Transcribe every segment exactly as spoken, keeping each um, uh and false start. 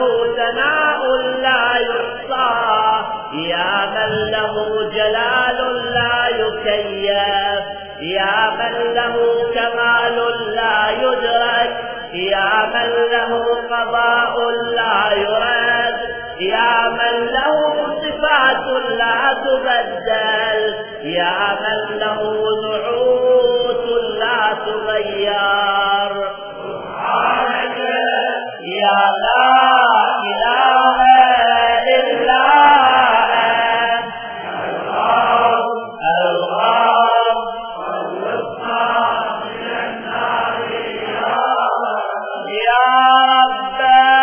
ثناء لا يحصى، يا من له جلال لا يكيف، يا من له كمال لا يدرك، يا من له قضاء لا يرد، يا من له صفات لا تبدل، يا من له نعوت لا تغير. سبحانك يا لا إله إلا أنت الغوث الغوث والوسطى من النار يا رب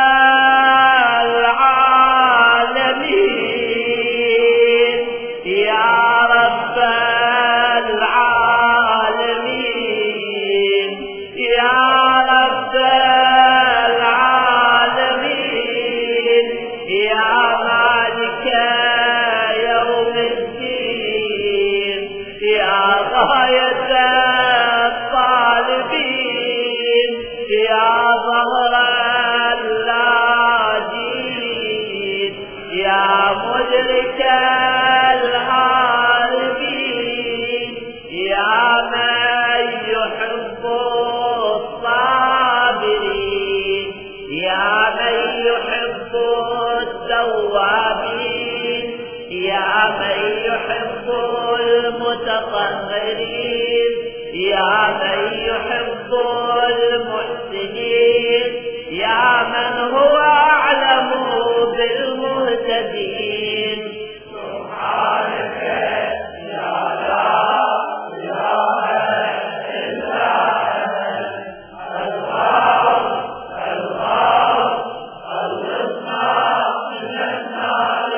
العالمين، يا رب العالمين، يا رب العالمين، يا مالك يوم الدين، يا غاية الطالبين، يا ظهر اللاجئين، يا مدرك الهاربين، يا من يحب الصابرين، يا من يحب التوابين، يا من يحب المتطهرين، يا من يحب المحسنين، يا من هو أعلم بالمهتدين. سبحانك يا لا إله إلا أنت الغوث الغوث الوسطى من النار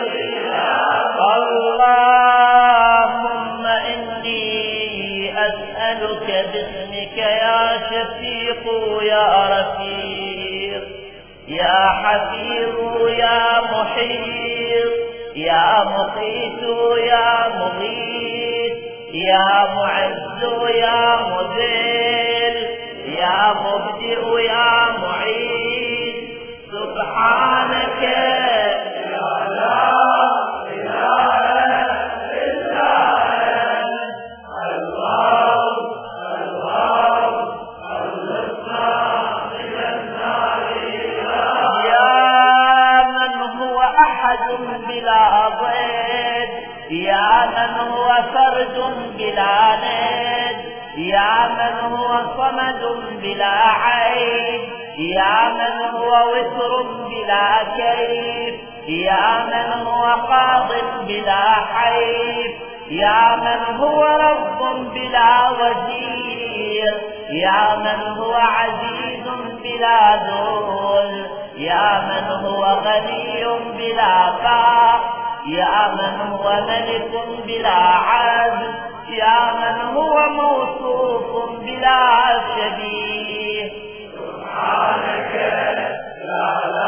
اللهم إني أسألك باسمك يا شفيق يا رفيق يا حفيظ يا محيط يا مقيت يا مغيث يا معز يا مذل يا مبدئ يا معيد، سبحانك يا لا إله إلا أنت الغوث الغوث الوسطى من النار يا من هو أحد بلا ضد، يا من هو فرد بلا ند، يا من هو صمد بلا عيب، يا من هو وتر بلا كيف، يا من هو قاض بلا حيف، يا من هو رب بلا وزير، يا من هو عزيز بلا ذل، يا من هو غني بلا فقر، يا من هو ملك بلا عدل، يا من هو موصوف بلا شبيه. سبحانك لا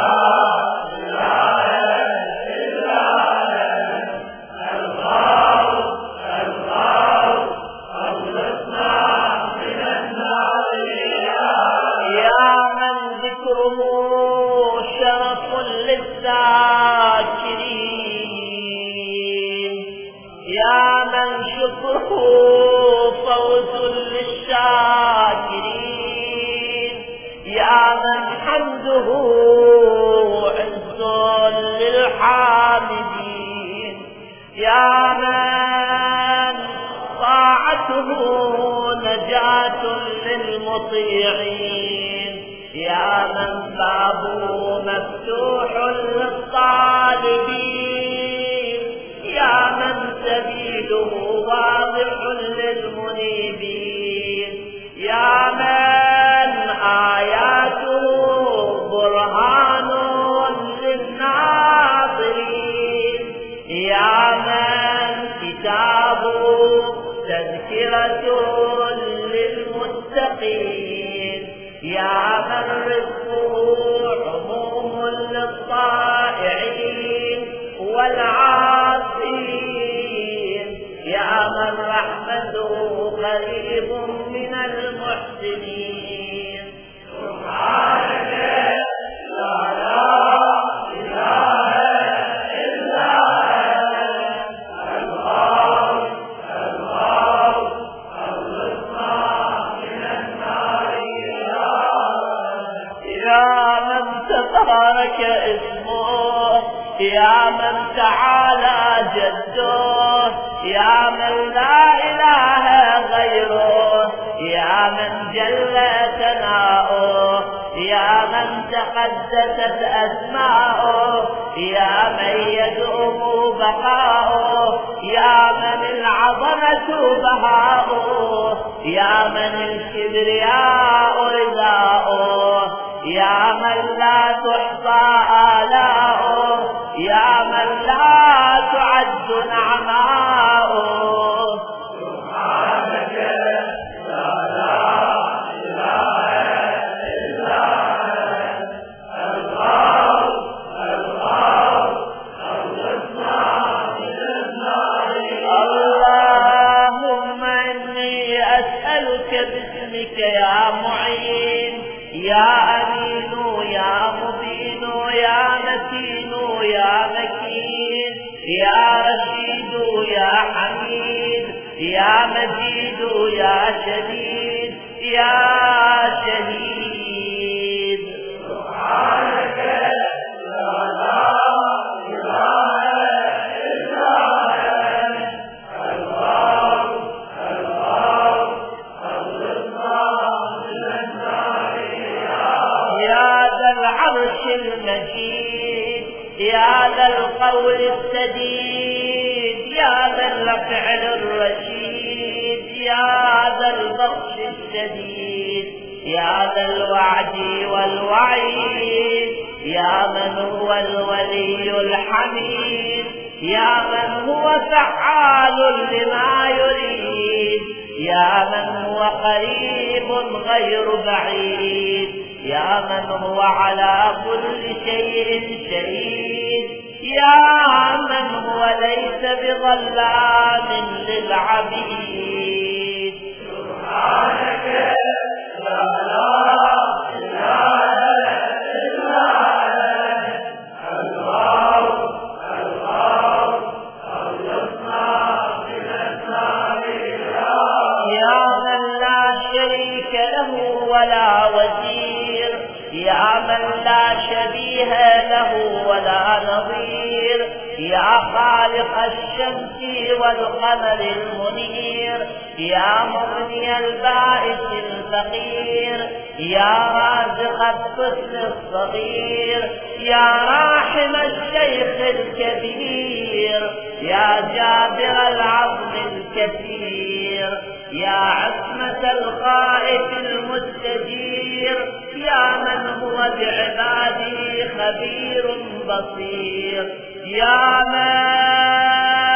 إله إلا أنت الغوث الغوث الوسطى من النار يا من ذكره شرف للذاكرين، يا من شكره فوز للشاكرين، يا من حمده عز للحامدين، يا من طاعته نجاة للمطيعين، يا من بابه مفتوح للطالبين، يا من سبيله واضح للمنيبين، يا من آياته برهان للناظرين، يا من كتابه تذكرة للمتقين، يا من رزقه عموم للطائعين والعاصين، يا من رحمته قريب من المحسنين. سبحانك لا تعالى جده، يا من لا إله غيره، يا من جل ثناؤه، يا من تقدست أسماؤه، يا من يدوم بقاؤه، يا من العظمة بهاؤه، يا من الكبرياء رداؤه، يا من لا تحصى آلاؤه، يا من لا تعد نعماؤه. سبحانك لا إله إلا أنت الغار الغار خلصنا من النار. اللهم إني أسألك باسمك يا معين، يا أمين يا مبين يا متين يا مكين، يا رشيد يا حميد، يا مجيد يا شديد يا شهيد. سبحانك لا إله إلا أنت الغار الغار خلصنا من النار. يا ذا العرش المجيد، يا ذا القول السديد، يا ذا الفعل الرشيد، يا ذا البطش الشديد، يا ذا الوعد والوعيد، يا من هو الولي الحميد، يا من هو فعال لما يريد، يا من هو قريب غير بعيد، يا من هو على كل شيء شهيد، يا من هو ليس بظلام للعبيد. سبحانك لا إله إلا أنت الغار الغار خلصنا من النار. يا من لا شريك له ولا وزير، يا من لا شبيه له ولا نظير، يا خالق الشمس والقمر المنير، يا مغني البائس الفقير، يا رازق الطفل الصغير، يا راحم الشيخ الكبير، يا جابر العظم الكثير، يا عصمة الخائف المستجير، يا من هو بعباده خبير بصير، يا من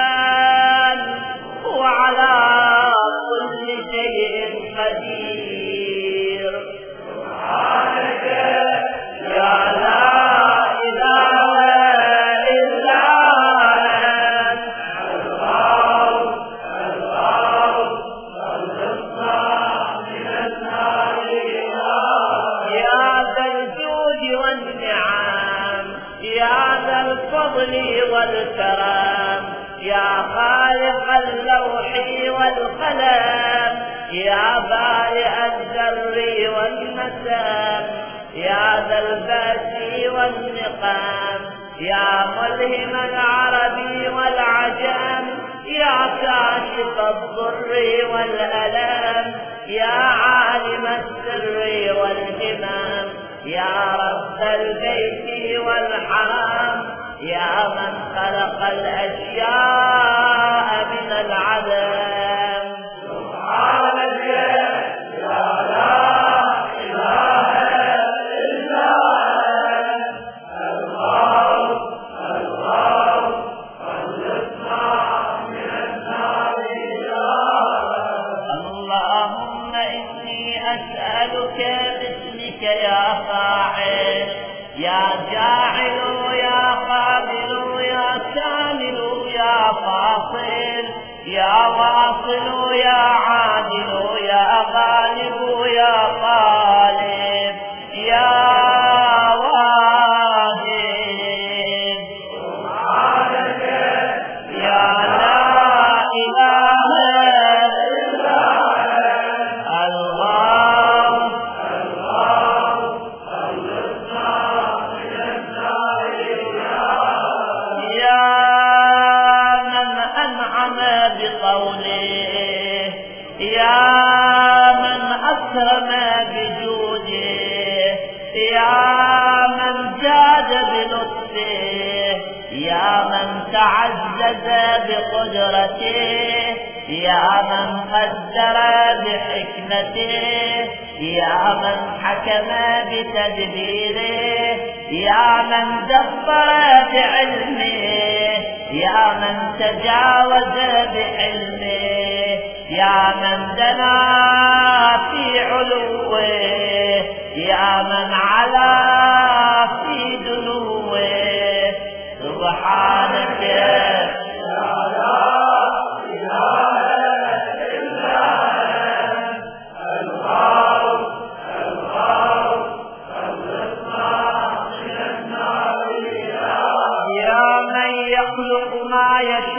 هو على كل شيء قدير. سبحانك يا لا إله إلا أنت الغار الغار خلصنا من النار. يا ذا الجود والنعم، يا ذا الفضل والكرم، يا خالق اللوح والقلم، يا بارئ الذر والنسم، يا ذا البأس والنقم، يا ملهم العرب والعجم، يا كاشف الضر والألم، يا عالم السر والهمم، يا رب البيت والحرم، يا من خلق الأشياء من العدم. سبحانك لا إله إلا أنت الغار الغار خلصنا من النار. اللهم إني أسألك باسمك يا فاعل، يا جاعل يا قابل يا كامل يا فاصل، يا واصل يا عادل يا غالب يا غالب يا واهب. سبحانك يا لا إله إلا أنت الغار الغار خلصنا من النار. يا عزز بقدرته، يا من قدر بحكمته، يا من حكم بتدبيره، يا من دبر بعلمه، يا من تجاوز بحلمه، يا من دنا في علوه، يا من علا في دنوه. سبحانك يا لا إله إلا أنت الغوث الغوث خلصنا من النار. يا من يخلق ما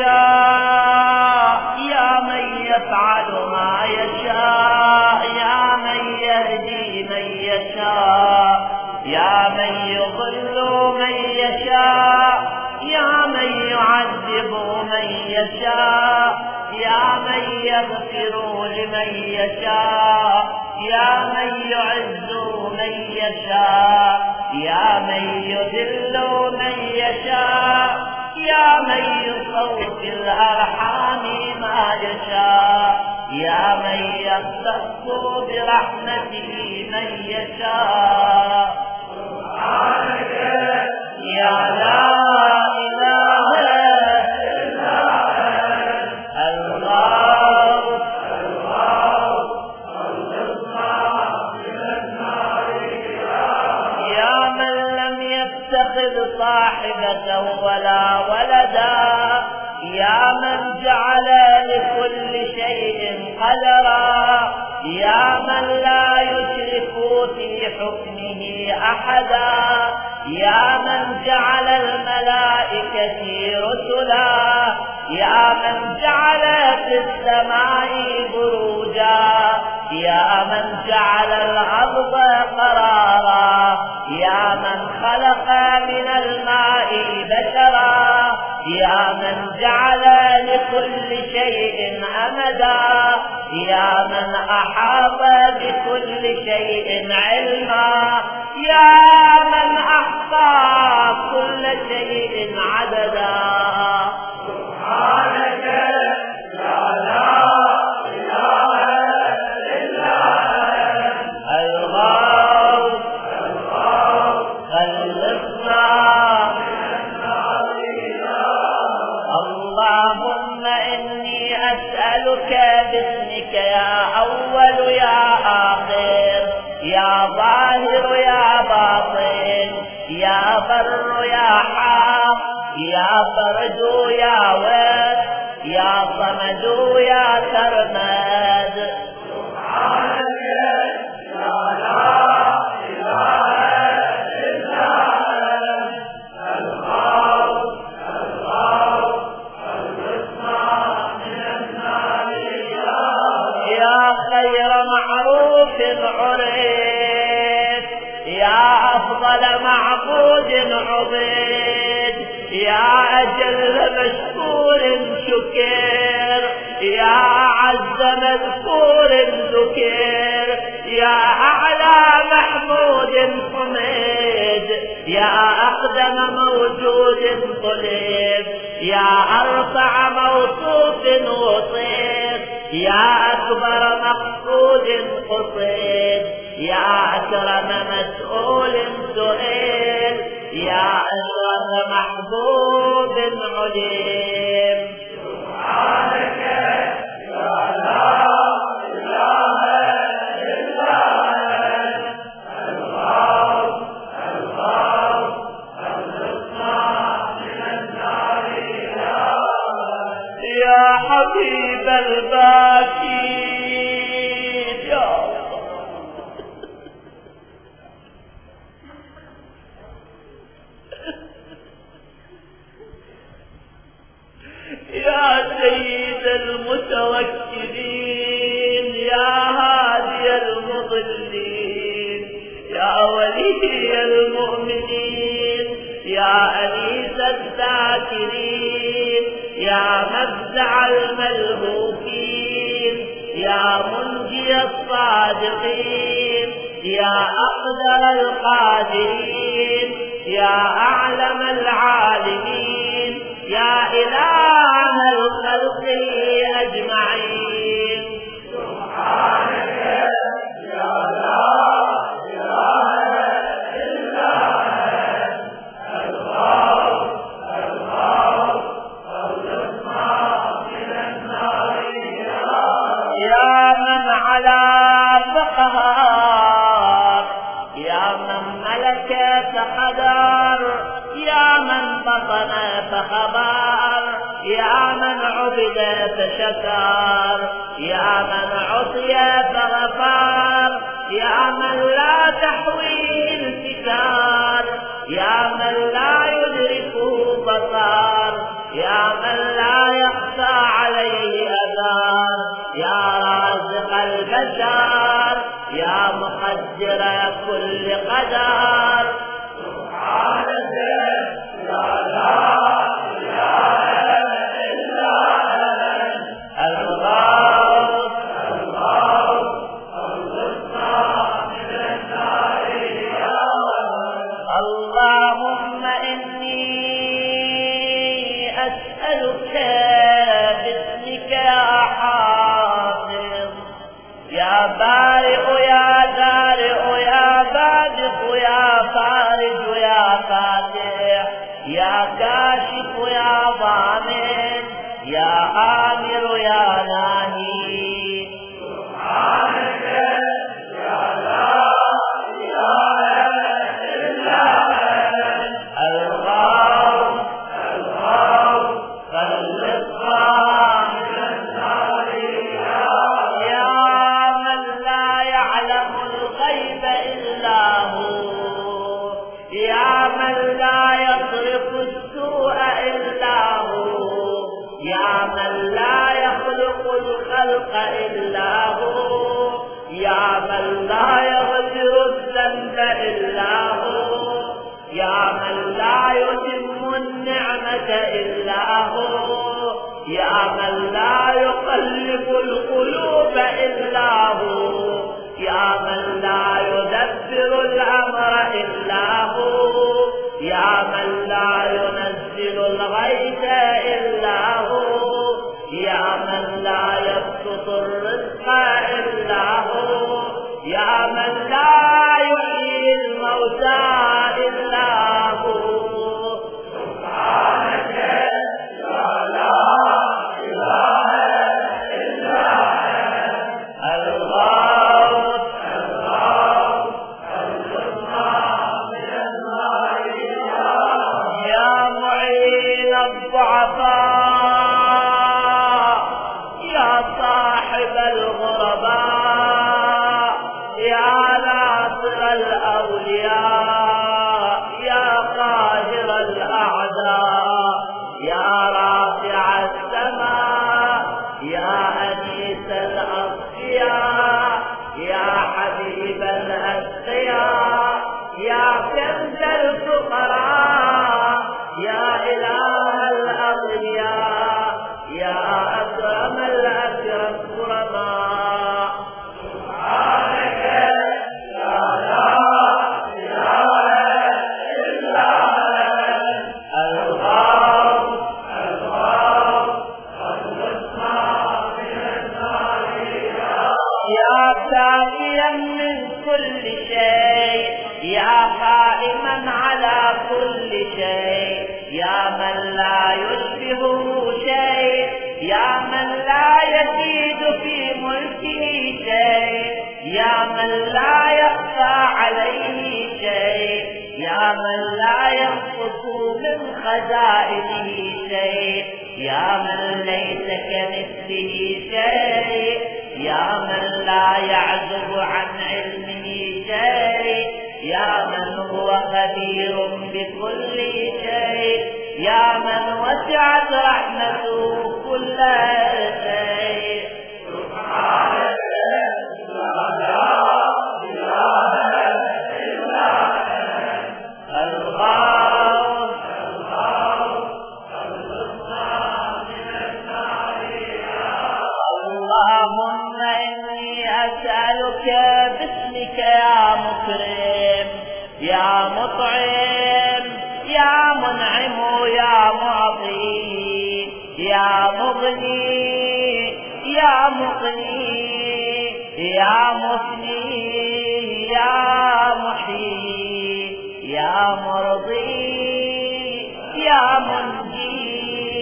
يشاء، يا من يفعل ما يشاء، يا من يهدي من يشاء، يا من يضل من يشاء، يا من يعذب من يشاء، يا من يغفر لمن يشاء، يا من يعز من يشاء، يا من يذل من يشاء، يا من يصوت الأرحام ما يشاء، يا من يختص برحمته من يشاء. سبحانك يا لا إله إلا أنت الغوث الغوث خلصنا من النار. يا من لم يتخذ صاحبة ولا ولدا، يا من جعل لكل شيء قدرا، يا من لا يشرك في حكمه أحدا، يا من جعل الملائكة رسلا، يا من جعل في السماء بروجا، يا من جعل الأرض قرارا، يا من خلق من الماء بشرا، يا من جعل لكل شيء أمدا، يا من أحاط بكل شيء علما، يا من أحصى كل شيء عددا. سبحانك يا لا إله إلا أنت الغوث الغوث خلصنا من النار. اللهم إني أسألك باسمك يا أول يا آخر، يا ظاهر يا باطن، يا بر يا حق، يا فرد يا ود، يا صمد يا سرمد. سبحانك يا لا إله إلا أنت الغوث الغوث خلصنا من النار. يا خير معروف عرف، يا أفضل معبود عبد، يا أجل مشكور شكر، يا أعز مذكور ذكر، يا أعلى محمود حمد، يا أقدم موجود طلب، يا أرفع موصوف وصف، يا أكبر مقصود قصد، يا أكرم مسؤول سئل، يا أشرف محبوب علم. سبحانك يا لا إله إلا أنت الغوث الغوث خلصنا من النار. يا حبيب الباكين يا يا سيد المتوكلين، يا هادي المضلين، يا ولي المؤمنين، يا أنيس الذاكرين، يا مفزع الملهوفين، يا منجي الصادقين، يا أقدر القادرين، يا أعلم العالمين، يا إله الخلق أجمعين سبحانك يا لا إله إلا أنت الغوث الغوث خلصنا من النار يا من على فقهار يا من ملك فقدر يا من بطن فخبر يا من عبد فشكر يا من عصي فغفر يا من لا تحويه الفكار يا من لا يدركه بصر يا من لا يخفى عليه أثر يا رازق البشر يا مقدر كل قدر سبحانك يا لا إله إلا أنت الغوث الغوث خلصنا من النار يا اللهم إني أسألك باسمك يا حافظ يا بارئ يا دارئ يا بادق يا فارج يا فاتح يا كاشف يا ضامن يا آمر يا ناهي سبحانك يا لا إله إلا أنت الغوث الغوث خلصنا من النار يا من لا يعلم الغيب إلا هو يا من لا يصرف السوء إلا هو يا من لا يخلق الخلق إلا هو يا من لا يغفر الذنب إلا هو يا من لا يتم النعمة إلا هو يا من لا يقلب القلوب إلا هو يا من لا يدبر الأمر إلا هو يا من لا ينزل الغيث إلا هو يا من لا يبسط الرزق إلا هو يا من لا يحيي الموتى إلا هو سبحانك يا لا إله إلا أنت الغوث الغوث خلصنا من النار يا معين الضعفاء يا صاحب الغرباء يا ناصر الأولياء يا قاهر الأعداء يا رافع السماء يا أنيس الأصفياء يا حبيب الأتقياء يا كنز الفقراء يا إله الأغنياء يا أكرم الأكرم كرماء سبحانك يا لا إله إلا أنت الغوث الغوث خلصنا من النار يا ساقيا من كل شيء يا قائما على كل شيء يا من لا يشبهه شيء يا من لا يزيد في ملكه شيء يا من لا يخفى عليه شيء يا من لا ينقص من خزائنه شيء يا من ليس كمثله شيء يا من لا يعزب عن علمه شيء يا من هو خبير بكل شيء يا من وسعت رحمته كل شيء سبحانك لا إله إلا أنت الغوث الغوث خلصنا من النار اللهم إني أسألك باسمك يا مكرم يا مطعم يا منعم يا معطي يا مغني يا مغني يا مفني يا محيي يا مرضي يا منجي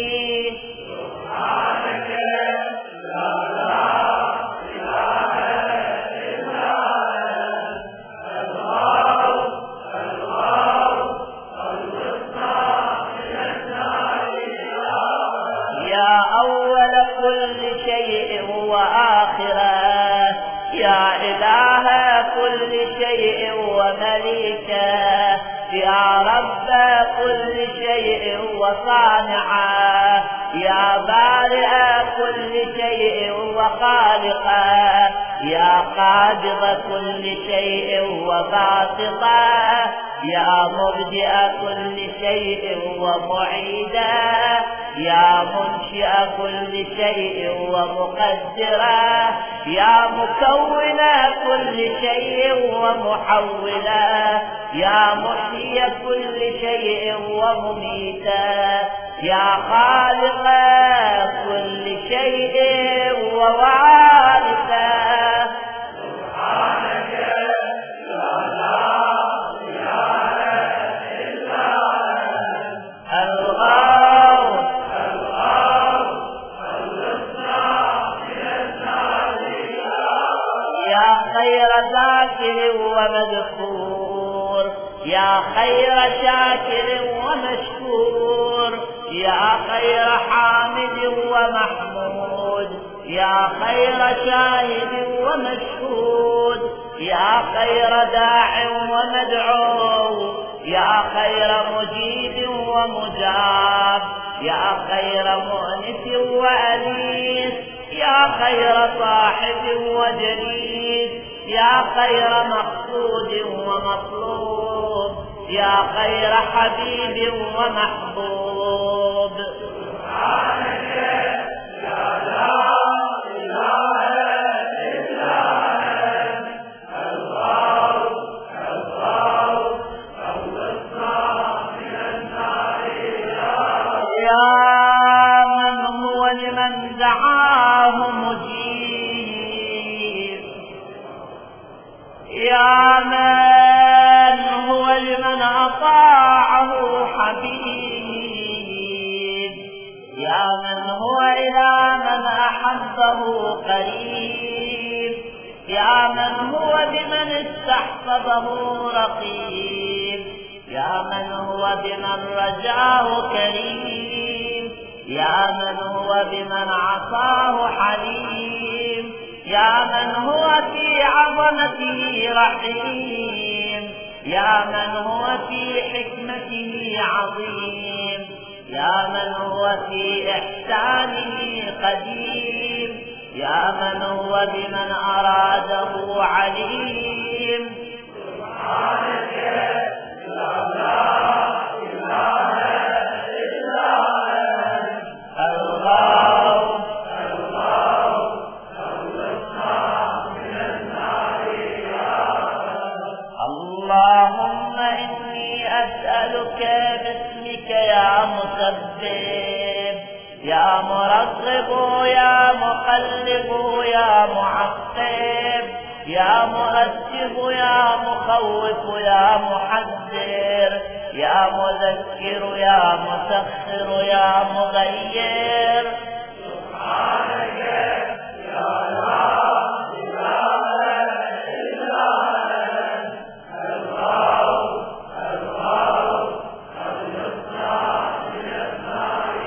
سبحانك لا إله إلا أنت الغوث الغوث خلصنا من النار يا أول كل شيء وآخره يا إله كل شيء ومليكه يا رب كل شيء وصانعه يا بارئ كل شيء وخالقه يا قابض كل شيء وباسطه يا مبدئ كل شيء ومعيده يا منشئ كل شيء ومقدره يا مكون كل شيء ومحوله يا محيي كل شيء ومميته يا خالق كل شيء ووارثه سبحانك لا إله إلا أنت الغوث الغوث خلصنا من النار يا خير ذاكر ومذكور يا خير شاكر ومشكور يا خير حامد ومحمود يا خير شاهد ومشهود يا خير داع ومدعو يا خير مجيب ومجاب يا خير مؤنس وأنيس يا خير صاحب وجليس يا خير مقصود ومطلوب يا خير حبيب ومحبوب سبحانك لا إله إلا أنت الغوث الغوث خلصنا من النار يا من هو لمن دعاه مجيب يا من هو لمن أطاعه حبيب يا من هو إلى من أحبه قريب يا من هو بمن استحفظه رقيب يا من هو بمن رجاه كريم يا من هو بمن عصاه حليم يا من هو في عظمته رحيم يا من هو في حكمته عظيم يا من هو في إحسانه قديم يا من هو بمن أراده عليم سبحانك لا إله إلا أنت الغوث الغوث خلصنا من النار اللهم إني أسألك باسمك يا مسبب يا مرغب يا مقلب يا معقب يا مؤدب يا مخوف يا محذر يا مذكر يا مسخر يا مغير سبحانك لا إله إلا أنت الغوث الغوث خلصنا من النار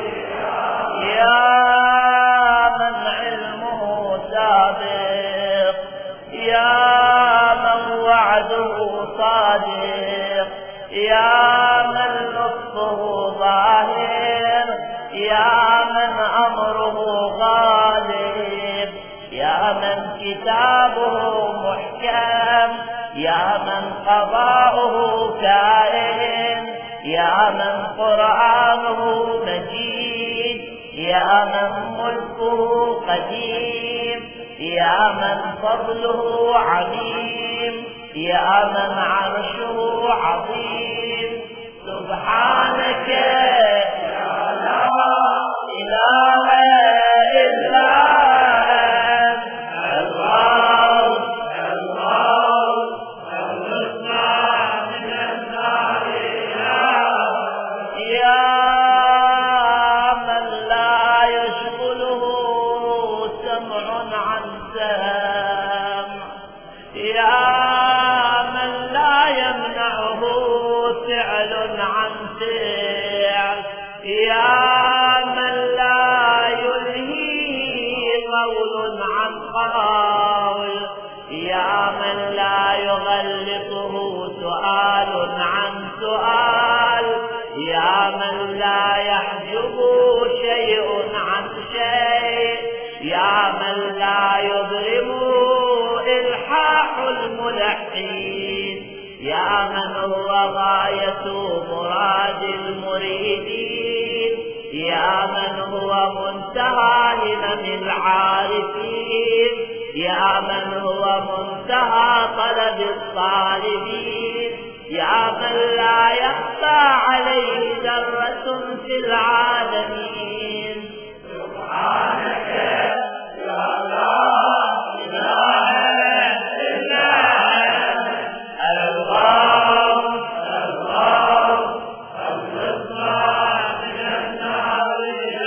يا من علمه سابق يا من وعده صادق يا من لطفه ظاهر يا من أمره غالب يا من كتابه محكم يا من قضاؤه كائن يا من قرآنه مجيد يا من ملكه قديم يا من فضله عظيم يا من عرشه عظيم سبحانك لا إله سمع، يا من لا يمنعه فعل عن فعل، يا من لا يلهيه قول عن قول، يا من لا يغلطه سؤال عن سؤال، يا من لا يحجبه شيء عن شيء، يا من لا يظلم إلحاح الملحين، يا من هو غاية مراد المريدين، يا من هو منتهى همم العارفين، يا من هو منتهى طلب الطالبين، يا من لا يخفى عليه ذرة في العالمين. سبحانك يا لا إله إلا أنت الله الله خلصنا من النار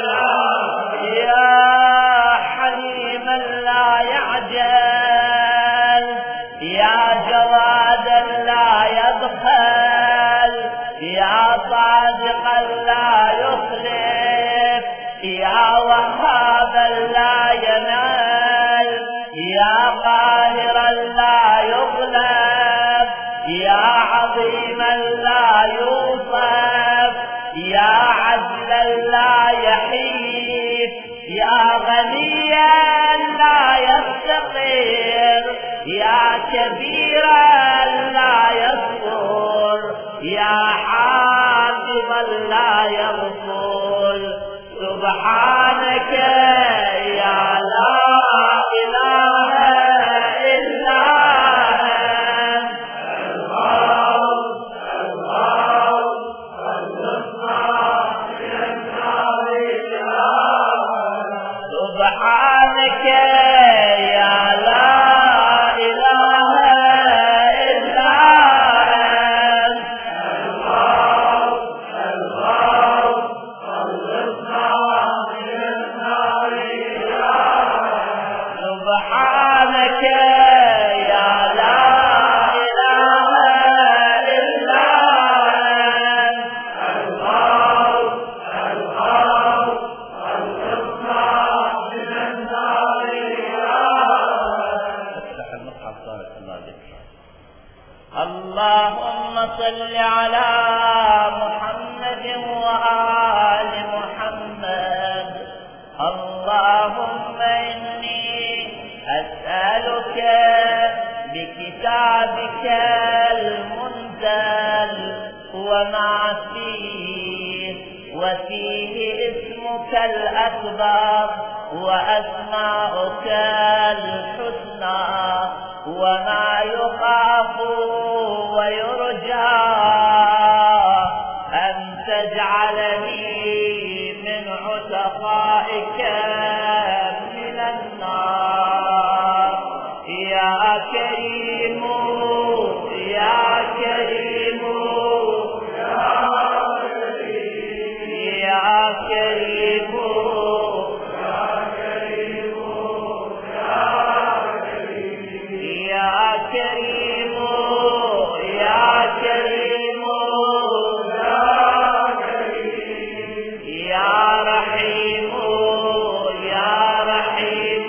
يا حليما لا يعجل، يا جوادا لا يبخل، يا صادقا لا يخلف، يا وهابا لا ينال، يا قاهرا لا يغلب، يا عظيما لا يوصف، يا عدلا لا يحيف، يا غنيا لا يفتقر، يا كبيرا لا يصبر، يا حافظا لا يغفل. سبحانك يا لا إله إلا أنت الله الله خلصنا من النار سبحانك يا لا إله إلا أنت الله الله خلصنا من النار سبحانك يا لا إله إلا أنت الله الله خلصنا من النار. افتح المصحف بارك الله بك. اللهم صل على محمد وآل محمد. اللهم إني أسألك بكتابك المنزل وما فيه، وفيه اسمك الأكبر وأسماؤك الحسنى، وما يخاف ويرجى أن تجعلني من عتقائك من النار. يا كريم يا كريم يا كريم يا كريم يا كريم يا رحيم يا رحيم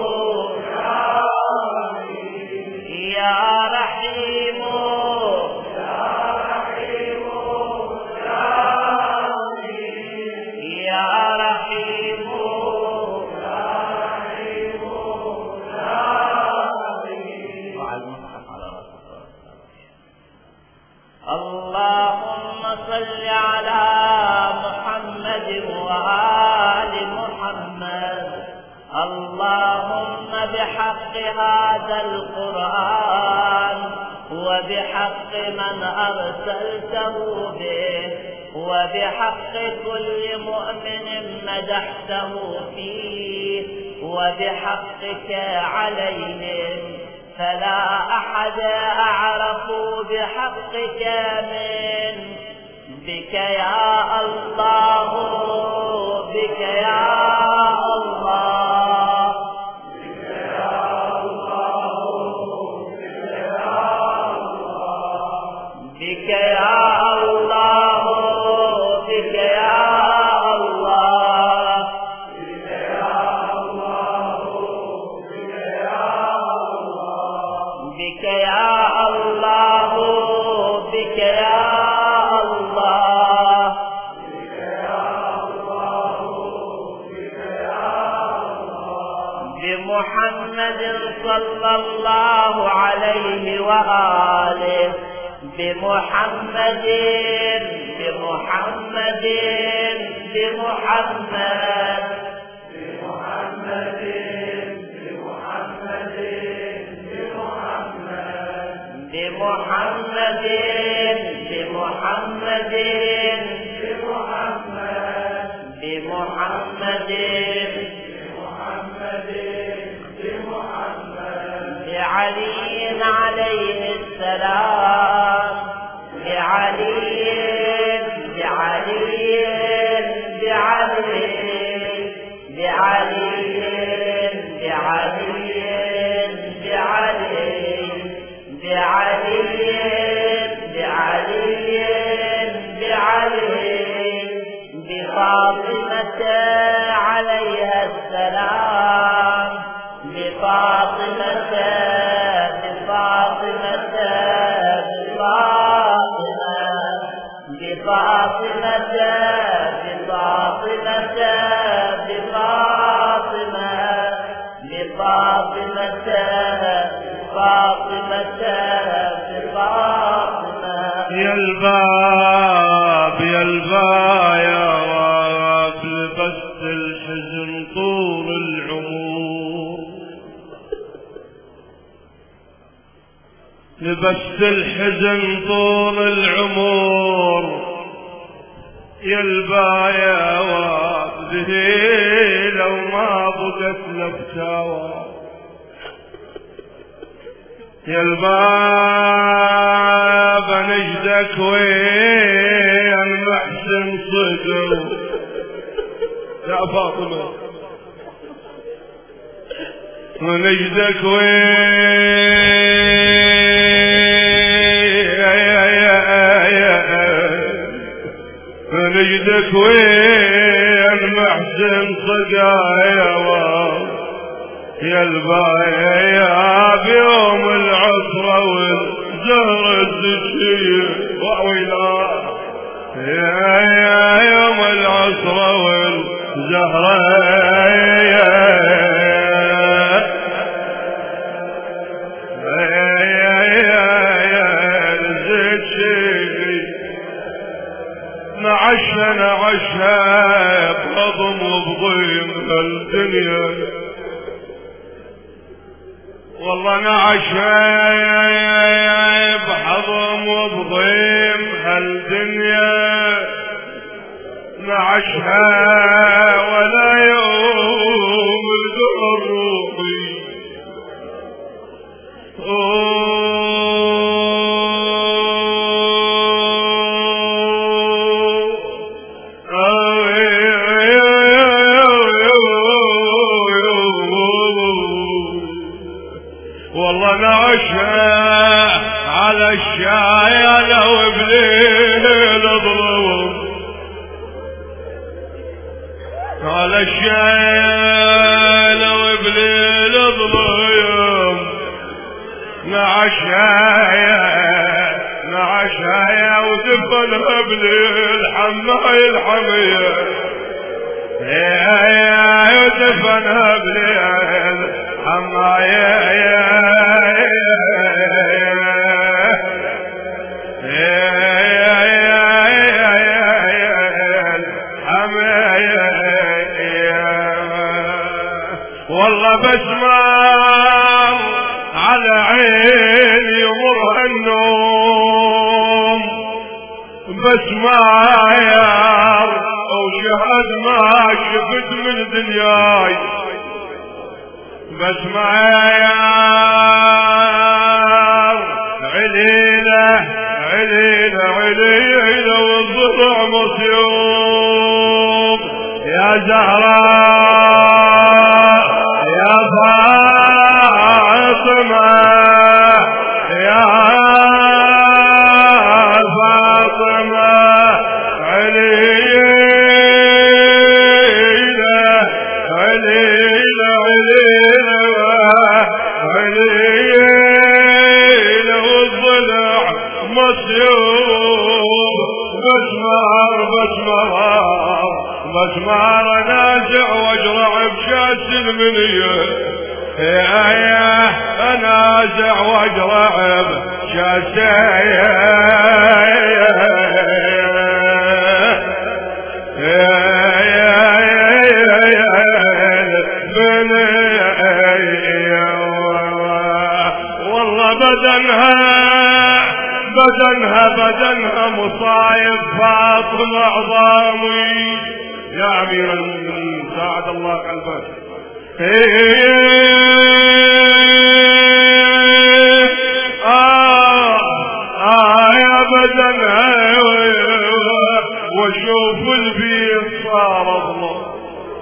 يا رحيم يا رحيم اللهم صل على محمد وآل محمد. اللهم بحق هذا القرآن وبحق من أرسلته به وبحق كل مؤمن مدحته فيه وبحقك عليهم، فلا أحد أعرف بحقك من بك يا الله، بك يا الله، بك يا بمحمد صلى الله عليه وآله بمحمد بمحمد بمحمد بمحمد بمحمد بمحمد بمحمد بمحمد بمحمد بمحمد بعلي عليه السلام بعلي بعلي بعلي بعلي بعلي بعلي بعلي بعلي بعلي بفاطمة عليها السلام بفاطمة بفاطمة بفاطمة بفاطمة بفاطمة بفاطمة بفاطمة بفاطمة بفاطمة يا الباب يا الباب يا رب لبست الحزن طول العمر لبست الحزن طول العمر يا البايا وابذهي لو ما بقت لفتاوى يا الباب نجدك وين محسن صدر يا فاطمة ونجدك وين ونجدك وين محسن صدايا يا البايا بيوم العصرة والزهر الزكية وعويلا يا يوم العصرة والزهرة نعشها نعشها بغضم وبضيم هالدنيا والله نعشها بحضم وبضيم هالدنيا نعشها ولا يوم الدهر روحي والله نعشها على الشاية لو بليل اضرب على الشاية لو بليل اضرب نعشها نعشها ودفنها بليل حماي الحمية يا ودفنها بليل حماي والله بسمع على عيني يمرها النوم بسمع يا وشهد ما شفت من دنياي بسمع يا عليلة عليلة عليلة والضلع مصيوب يا زهراء يا فاطمة يا فاطمة عليلة عليلة عليلة والضلع مصيوب بسمار بسمار بسمار نازع واجرع بشاس المنيه يا يا انازع واجرع بشاسايا بدنها بدنها بدنها مصايب فاطمة عظامي يا أمير المؤمنين ساعد الله قلبك. آه آه يا بدنها وشوف البيت صار الله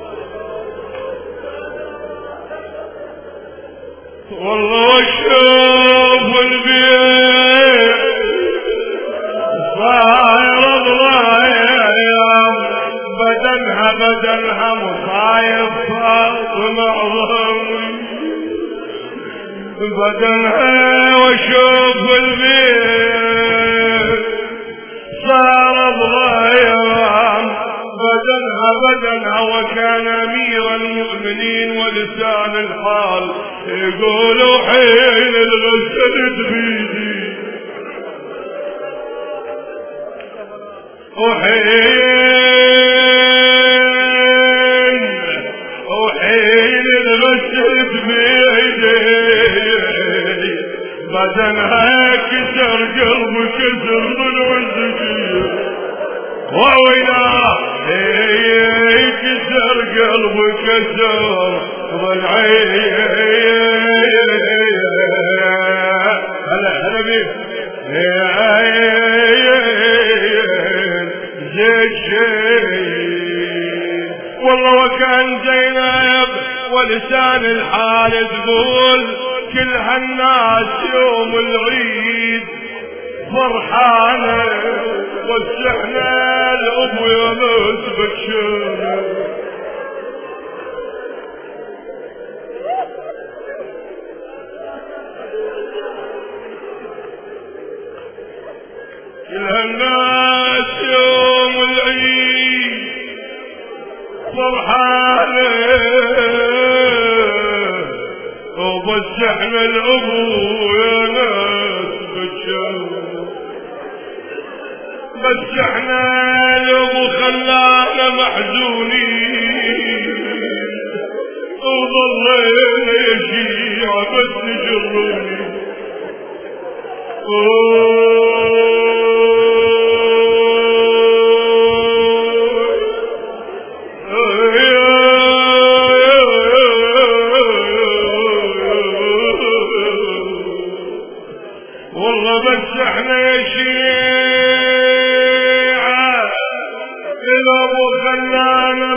والله وشوف البيت صاير الله بدنها بدنها مصايب فاطمة عظامي بدنها وشوف البيت صار الله بدنها بدنها وكان أمير المؤمنين ولسان الحال يقولوا حين الغسل بيدي وحين وحين الغسل بيدي بدنها كسر قلب كسر بالوزكية وويلا كسر قلب كسر ضلعي هلا هلا بيه زيد شيء والله وكان زينب ولسان الحال تقول كل هالناس يوم العيد فرحانة وسحنا الأبو يونس بكشانة كل هالناس يوم العيد فرحانة وبسحنا الأبو يونس بكشانة بس احنا الابو خلانا محزونين وظلينا يا شيعة بس نجروني والله بس احنا يا شيعة الابو خلانا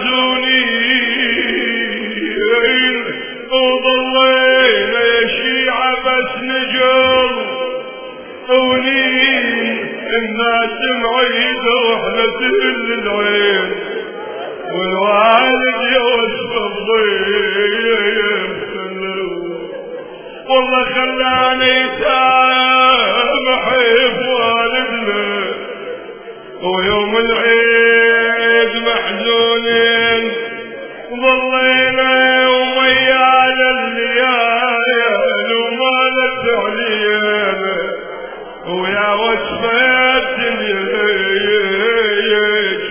محزونين وضلينا يا شيعة بس نجر ونين الناس معيدة واحنا تهل العين والوالد يوسف الضيم والله خلانا يسامح والدنا ويوم العيد محزونين ظلينا وميال الليالي ومالت علينا ويا وصفات اليك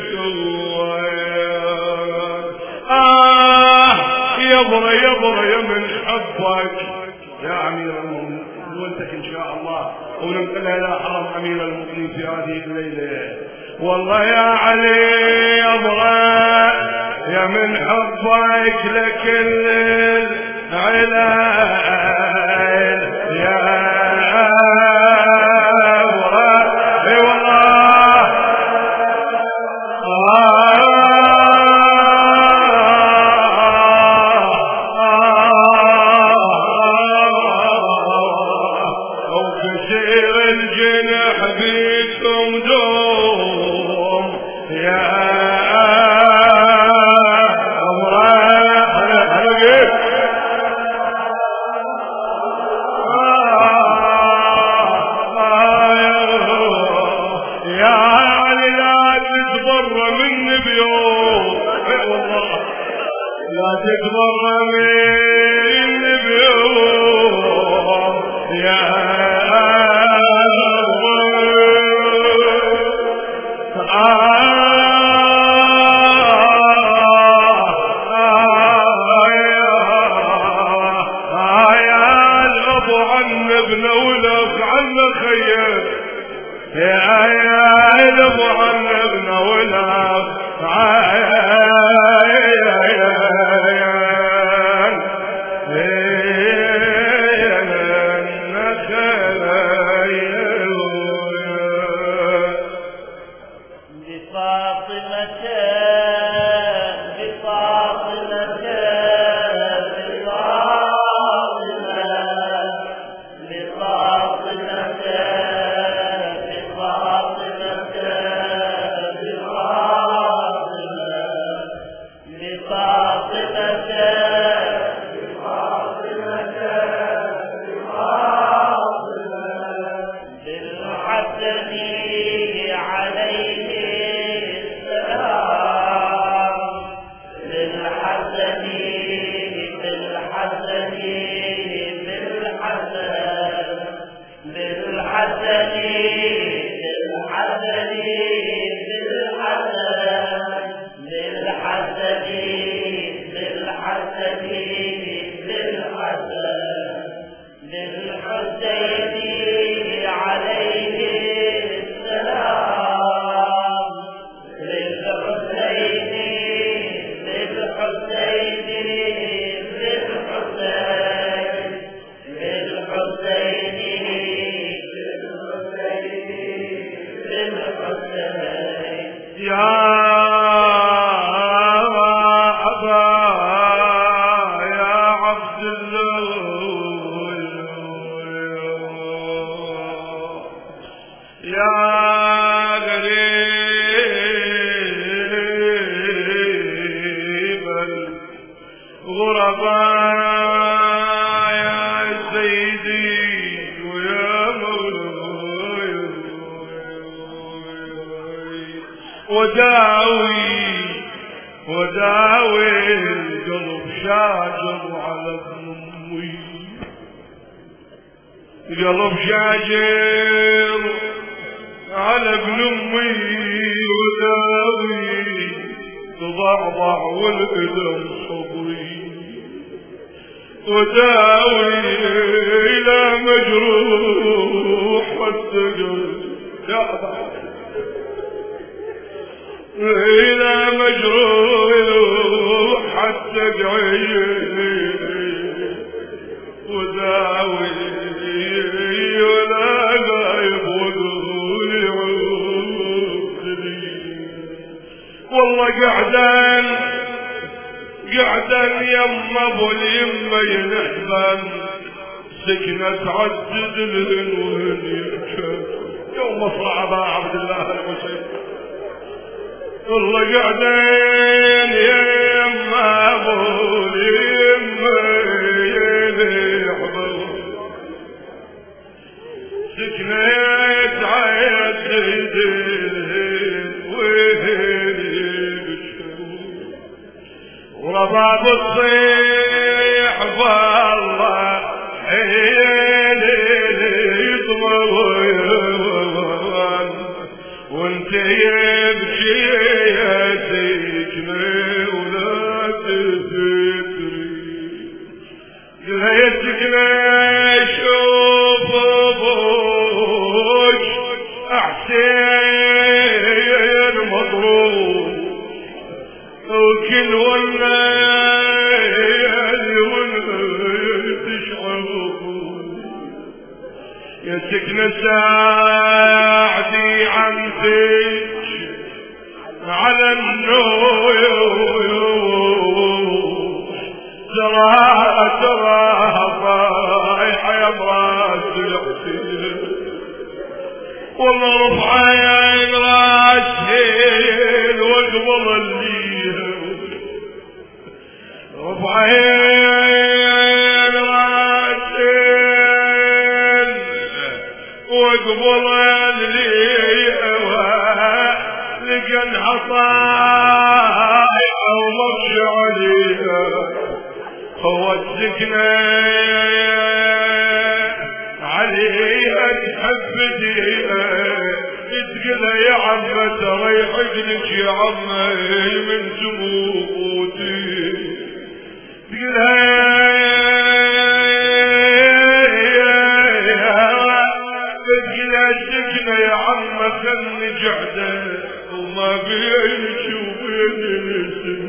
آه يبرى يبرى يا من حبك يا أمير المؤمنين ولتك إن شاء الله وننقلها إلى حرم أمير المؤمنين في هذه الليلة والله يا علي أبغى يا من حبك لكل العلال يا أبغى اي والله وكسير الجنح بيكم دوم يا لا تتبرى من بيوم يا ابن ولف عنا خير يا يا ابو عن ابن ولف وداوي وداوي القلب شاجر على ابن امي القلب شاجر على ابن امي وداوي تضعضع والقدم صبري وداوي الى مجروح والسجر يعضع إلى مجروح حتى قعيد وداوي ولا غايب وقولي عقلي والله قعدان قعدان يما ابو اليمه ينحبن سكنة تعدد الهن وهن يركب يوم صعبة عبد الله الحسين والله قاعدين يما ابو اليمه ينحبن سكنة تعدد الهن وهن يركب ورباب الصيح بالله حيلي يطمر وانت يبكي يتكني ولا تفكري قلها يتكني شوف ابوش احسين مضروب وكل ولا يتكنى ساعدي عنتك على النوم ترى ترى طايحة يا براس الحسين والله رفعين راسين واقبل الليل رفعين راسين واقبل الليل لقى انحطايا ومرجع عليها هو السكنة عليها تحب دينا تقلها يا عمة ترى يحقنك يا عمة من تموتي تقلها تقلها السكنة يا عمة خلني جعدة وما بينك وبين السن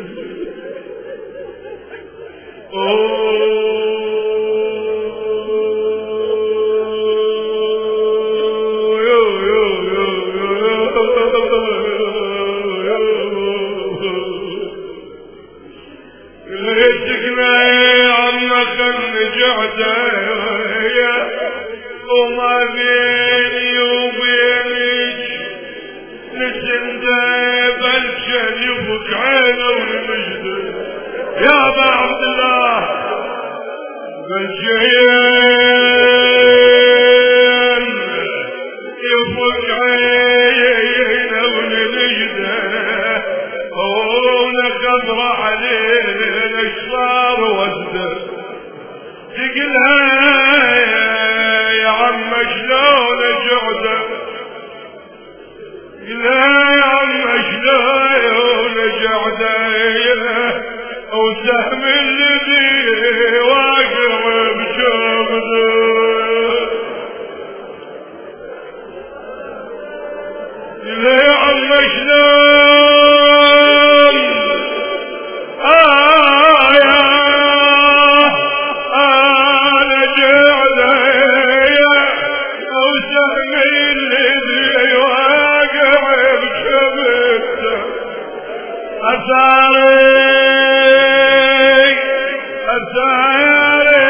وما بيني وبينك لسنده بلشن يفك عينه والمجده يا ابا عبد الله بلشن يفك عينه والمجده ونكبر علينا اشصار وزده تقلها يا عم شلون جعده لا يا عم شلون جعده وسهم الذي واقع بجبده لا يا عم شلون آه يا أنا جعده وسهم الذي واقع بجبده أثاري أثاري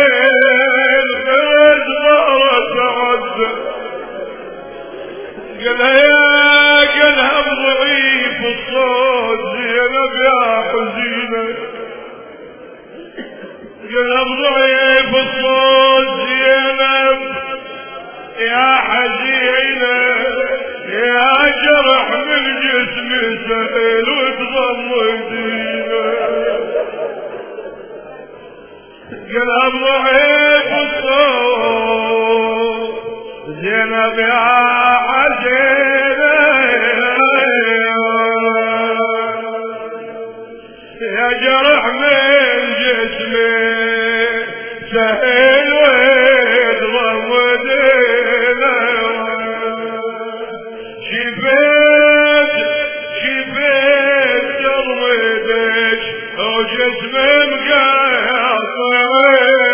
الخرج ضرت عده قالها يا قالها بضعيف الصوت زينب يا حزينة قالها بضعيف الصوت زينب يا حزينة يا جرح من جسمي سهل وتضمدينه قالها بضعيف الصوت زينب يا حزينة يا جرح من جسمي سهل وتضمدينه شفيت شفيت ترويدك وجسمي مقاطعين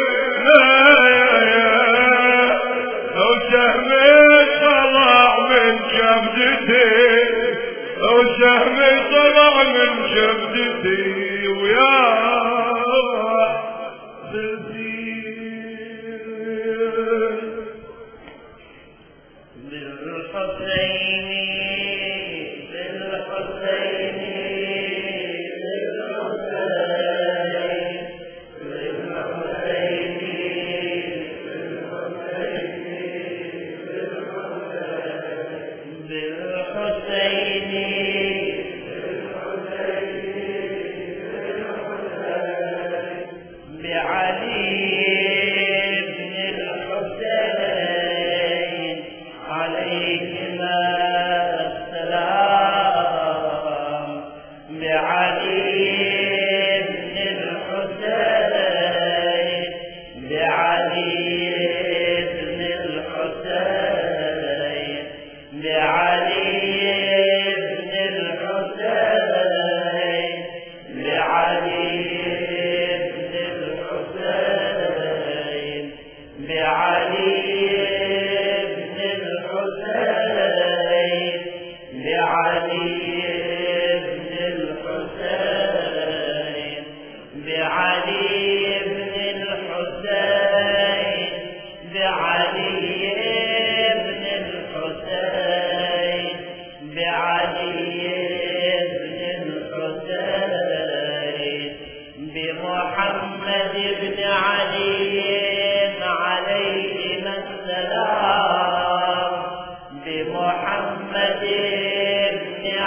وسهمي طلع من جبدتي وسهمي طلع من جبدتي ويا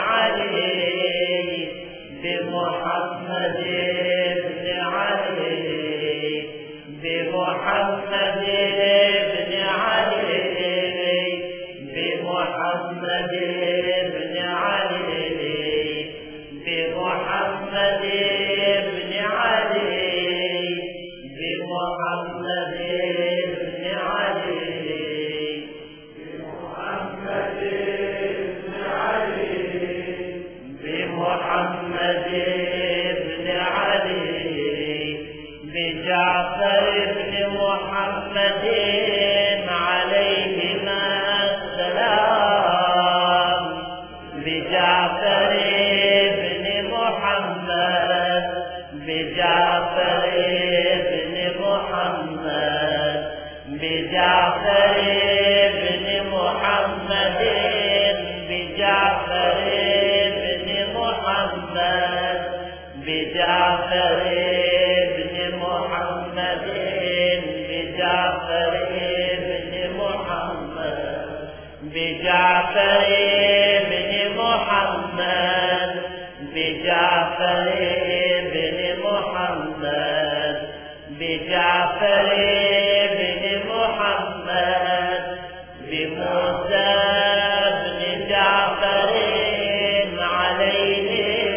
بمحمد بن علي بجعفر بن محمد عليهما السلام بجعفر بن محمد بجعفر بن محمد بجعفر بن محمد بجعفر بن محمد بجعفر بن محمد بجعفر بن محمد بجعفر بن محمد بجعفر بن محمد بجعفر بن محمد بموسى بن جعفر عليه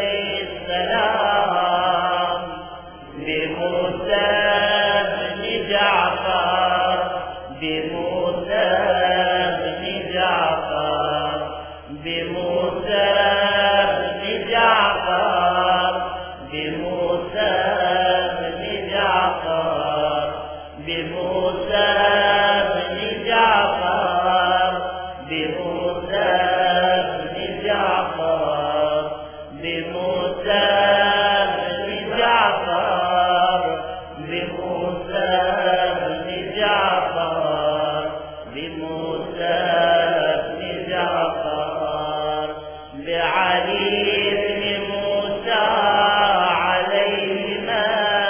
السلام بموسى بن جعفر بموسى بن جعفر بموسى بن جعفر بموسى بن جعفر بموسى بن جعفر بموسى بن جعفر بموسى بن جعفر بموسى بن جعفر بموسى بن جعفر بعلي بن موسى عليهما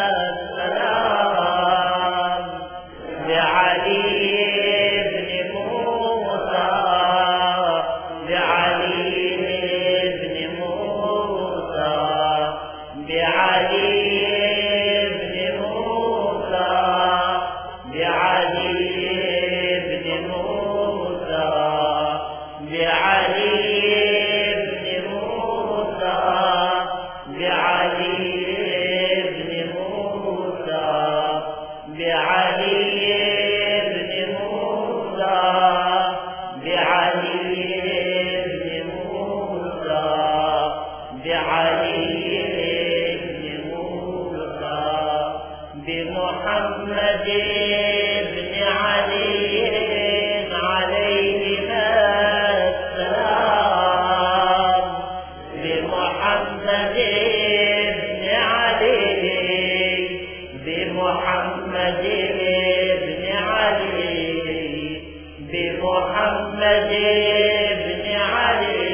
السلام بعلي بن موسى بعلي بن موسى بعلي بن موسى بعلي بن موسى بعلي بن موسى بعلي بن موسى بعلي بن موسى بعلي بن موسى بعلي بن موسى بمحمد بن علي عليهما السلام بمحمد بن علي بمحمد بن علي بمحمد بن علي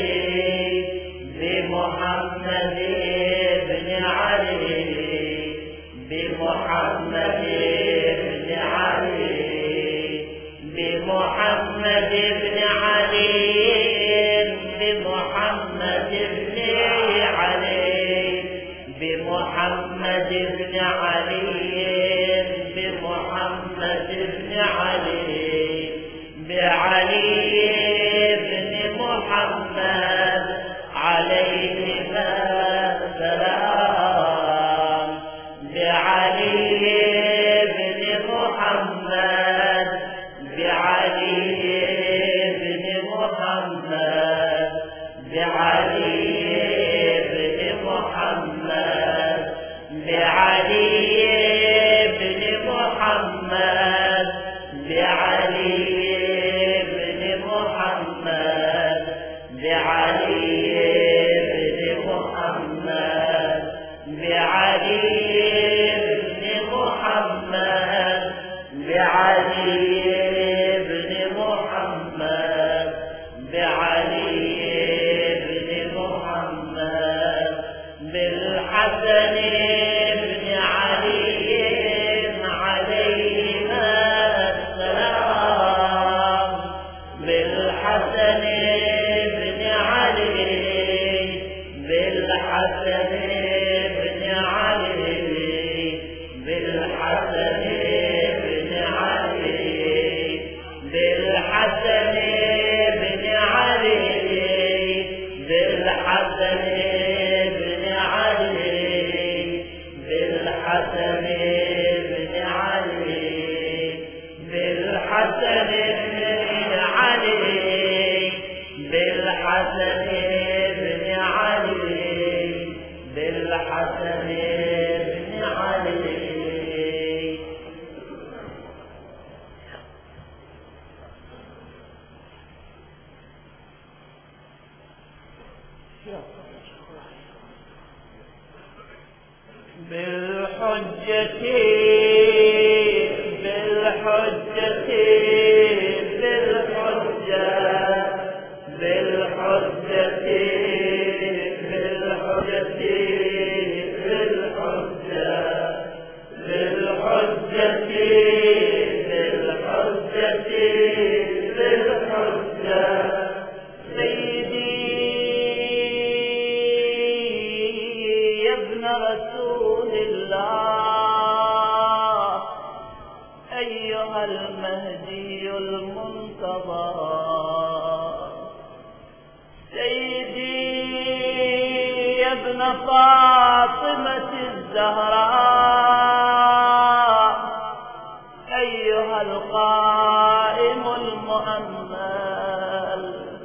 بمحمد بن علي بمحمد بن علي بمحمد بن علي بمحمد بن علي بمحمد بن علي بمحمد بن علي بعلي بن محمد عليهما السلام بعلي بن محمد بعلي بن محمد بعلي بن محمد بعلي بن محمد بعلي بن محمد بعلي بن محمد بعلي بن بالحجة بالحجة بالحجة بالحجة بالحجة بالحجة بالحجة بالحجة بالحجة سيدي يا ابن رسول الله أيها المهدي المنتظر سيدي يا ابن فاطمة الزهراء أيها القائم المؤمل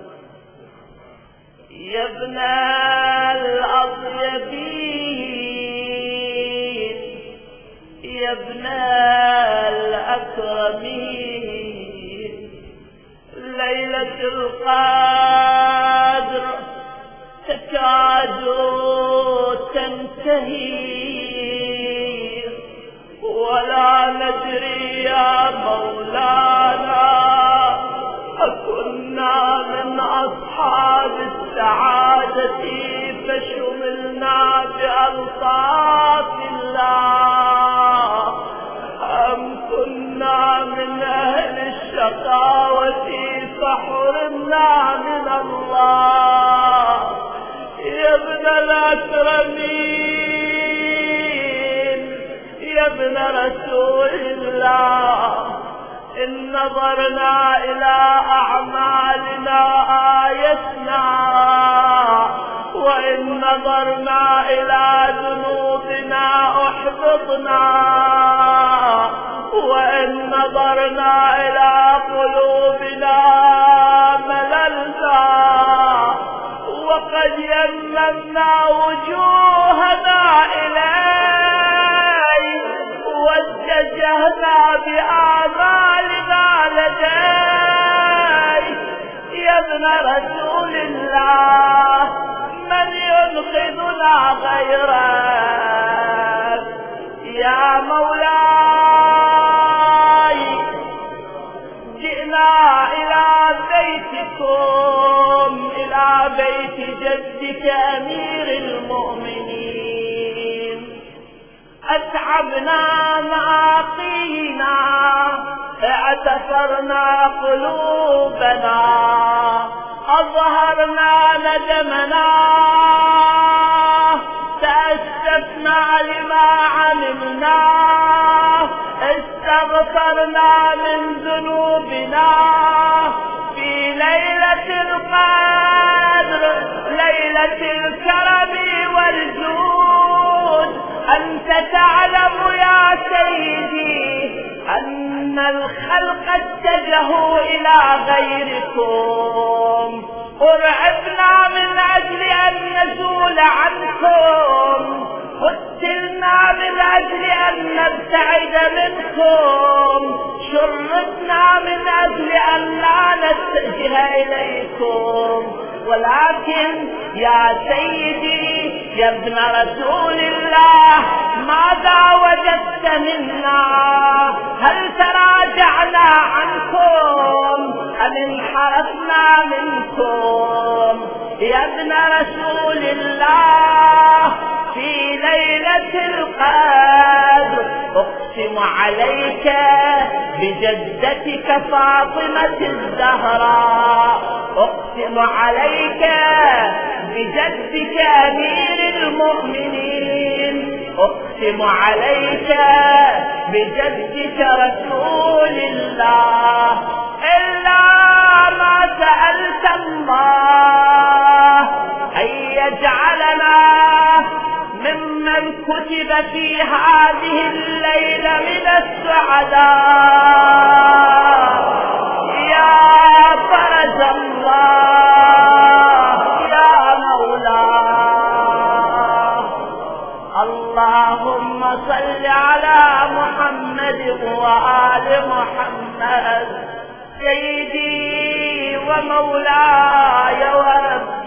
يا ابن الأطيبين يا ابن الأكرمين ليلة القدر تكاد تنتهي ولا ندري يا مولانا أكنا من أصحاب السعادة فشملنا بألطاف الله أم كنا من أهل الشقاوة فحرمنا من الله يا ابن الأكرمين يا ابن رسول الله إن نظرنا إلى أعمالنا آيتنا وإن نظرنا إلى ذنوبنا أحبطنا وإن نظرنا إلى قلوبنا مللنا وقد يممنا وجوهنا إليه واتجهنا بآمالنا لديه يا ابن رسول الله من ينقذنا غيرك يا مولاي جئنا إلى بيتكم إلى بيت جدك أمير المؤمنين أتعبنا معاقينا اعتفرنا قلوبنا أظهرنا ندمنا تأسفنا لما علمنا استغفرنا من ذنوبنا في ليلة القدر ليلة الكرم والجود أنت تعلم يا سيدي أن الخلق اتجهوا إلى غيركم أرعبنا من أجل أن نزول عنكم قتلنا من أجل أن نبتعد منكم شردنا من أجل أن لا نتجه إليكم ولكن يا سيدي يا ابن رسول الله ماذا وجدت منا هل تراجعنا عنكم أم انحرفنا منكم يا ابن رسول الله في ليلة القدر أقسم عليك بجدتك فاطمة الزهراء أقسم عليك بجدك أمير المؤمنين أقسم عليك بجدك رسول الله إلا ما سألت الله أن يجعلنا ممن كتب في هذه الليلة من السعداء يا فرج الله يا مولاه اللهم صل على محمد وآل محمد سيدي ومولاي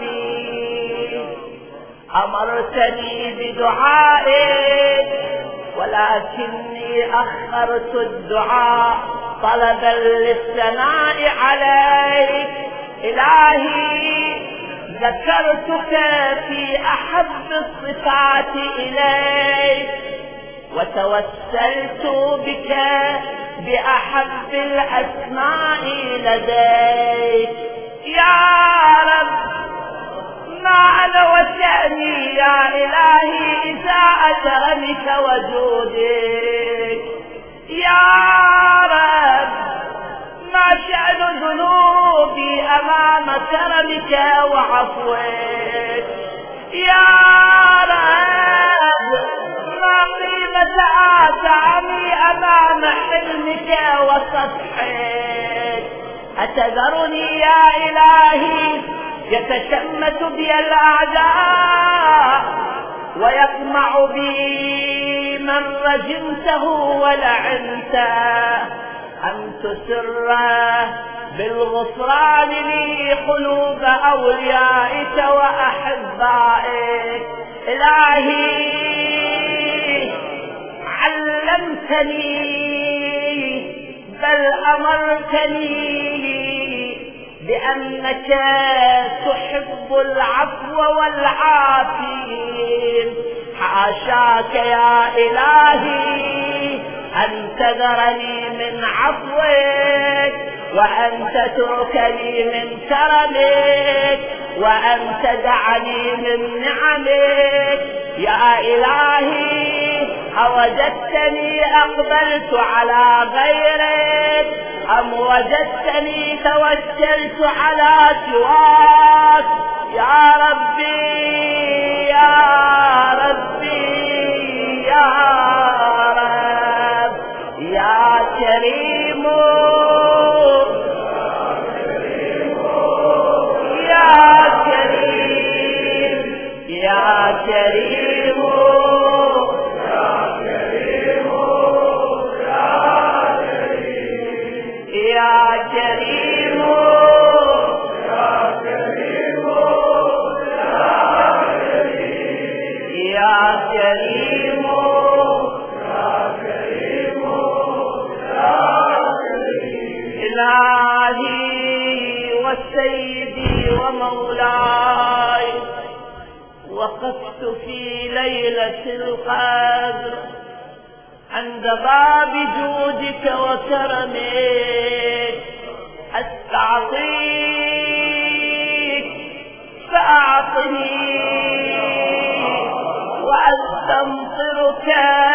وربي أمرتني بدعائك ولكني أخرت الدعاء طلبا للثناء عليك. إلهي ذكرتك في أحب الصفات إليك، وتوسلت بك بأحب الأسماء لديك. يا رب ما أنا وشأني يا إلهي إذا أكرمك وجودك. يا رب ما شأن ذنوبي أمام كرمك وعفوك. يا رب ما قيمة آثامي أمام حلمك وصفحك. أتذرني يا إلهي يتشمت بي الأعداء ويطمع بي من رجمته ولعنته، أن تسر بالغفران لي قلوب أوليائك وأحبائك. إلهي علمتني بل أمرتني بأنك تحب العفو والعافين. حاشاك يا إلهي أن تذرني من عفوك، وأن تتركني من كرمك، وأن تدعني من نعمك. يا إلهي أوجدتني أقبلت على غيرك، أم وجدتني توكلت على سواك؟ يا ربي يا ربي يا رب يا كريم يا كريم يا كريم يا كريم يا كريم إلهي وسيدي ومولاي، وقفت في ليلة القدر عند باب جودك وكرمك أستعطيك فأعطني، وأستمطرك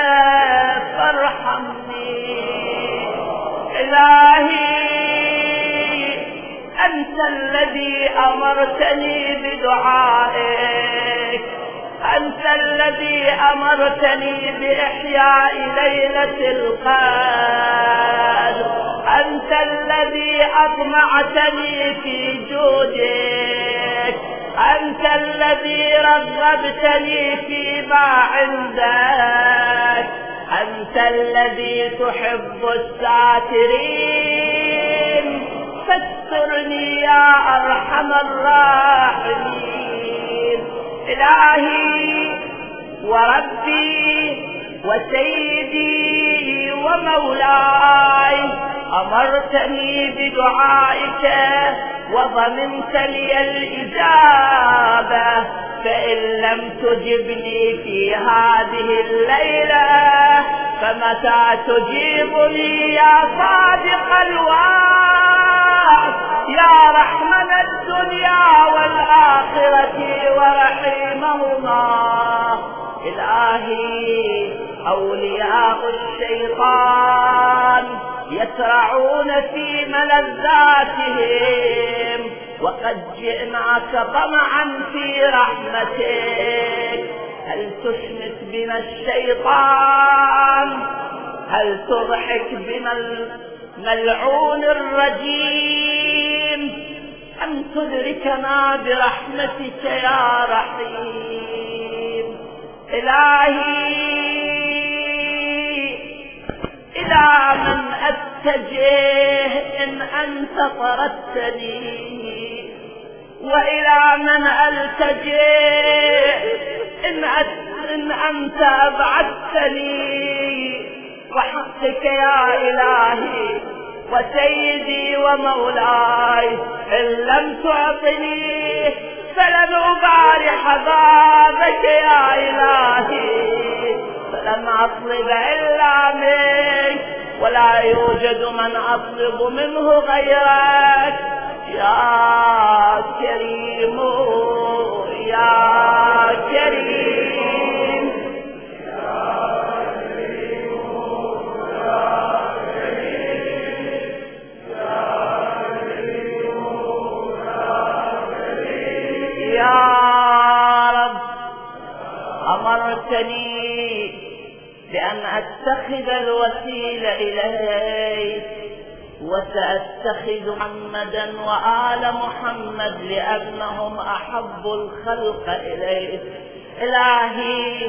فارحمني. إلهي أنت الذي أمرتني بدعائك، أنت الذي أمرتني بإحياء ليلة القدر، أنت الذي أطمعتني في جودك، أنت الذي رغبتني فيما عندك، أنت الذي تحب الساترين، فاسترني يا أرحم الراحمين. إلهي وربي وسيدي ومولاي، أمرتني بدعائك وضمنت لي الإجابة، فإن لم تجبني في هذه الليلة فمتى تجيبني يا صادق الوعد، يا رحمن الدنيا والآخرة ورحيمهما. إلهي أولياء الشيطان يسرعون في ملذاتهم، وقد جئناك طمعا في رحمتك. هل تشمت بنا الشيطان؟ هل تضحك بنا الملعون الرجيم؟ أم تدركنا برحمتك يا رحيم؟ إلهي إلى من أتجه إن أنت طردتني، وإلى من ألتجه إن, إن أنت أبعدتني؟ برحمتك يا إلهي وسيدي ومولاي، إن لم تعطني فلن أبارح بابك يا إلهي، فلن أطلب إلا منك ولا يوجد من أطلب منه غيرك يا كريم يا كريم يا كريم يا كريم يا كريم يا كريم يا رب. أمرتني بأن أتخذ الوسيل إليك، وسأتخذ محمدا وآل محمد لأنهم أحب الخلق إليك. إلهي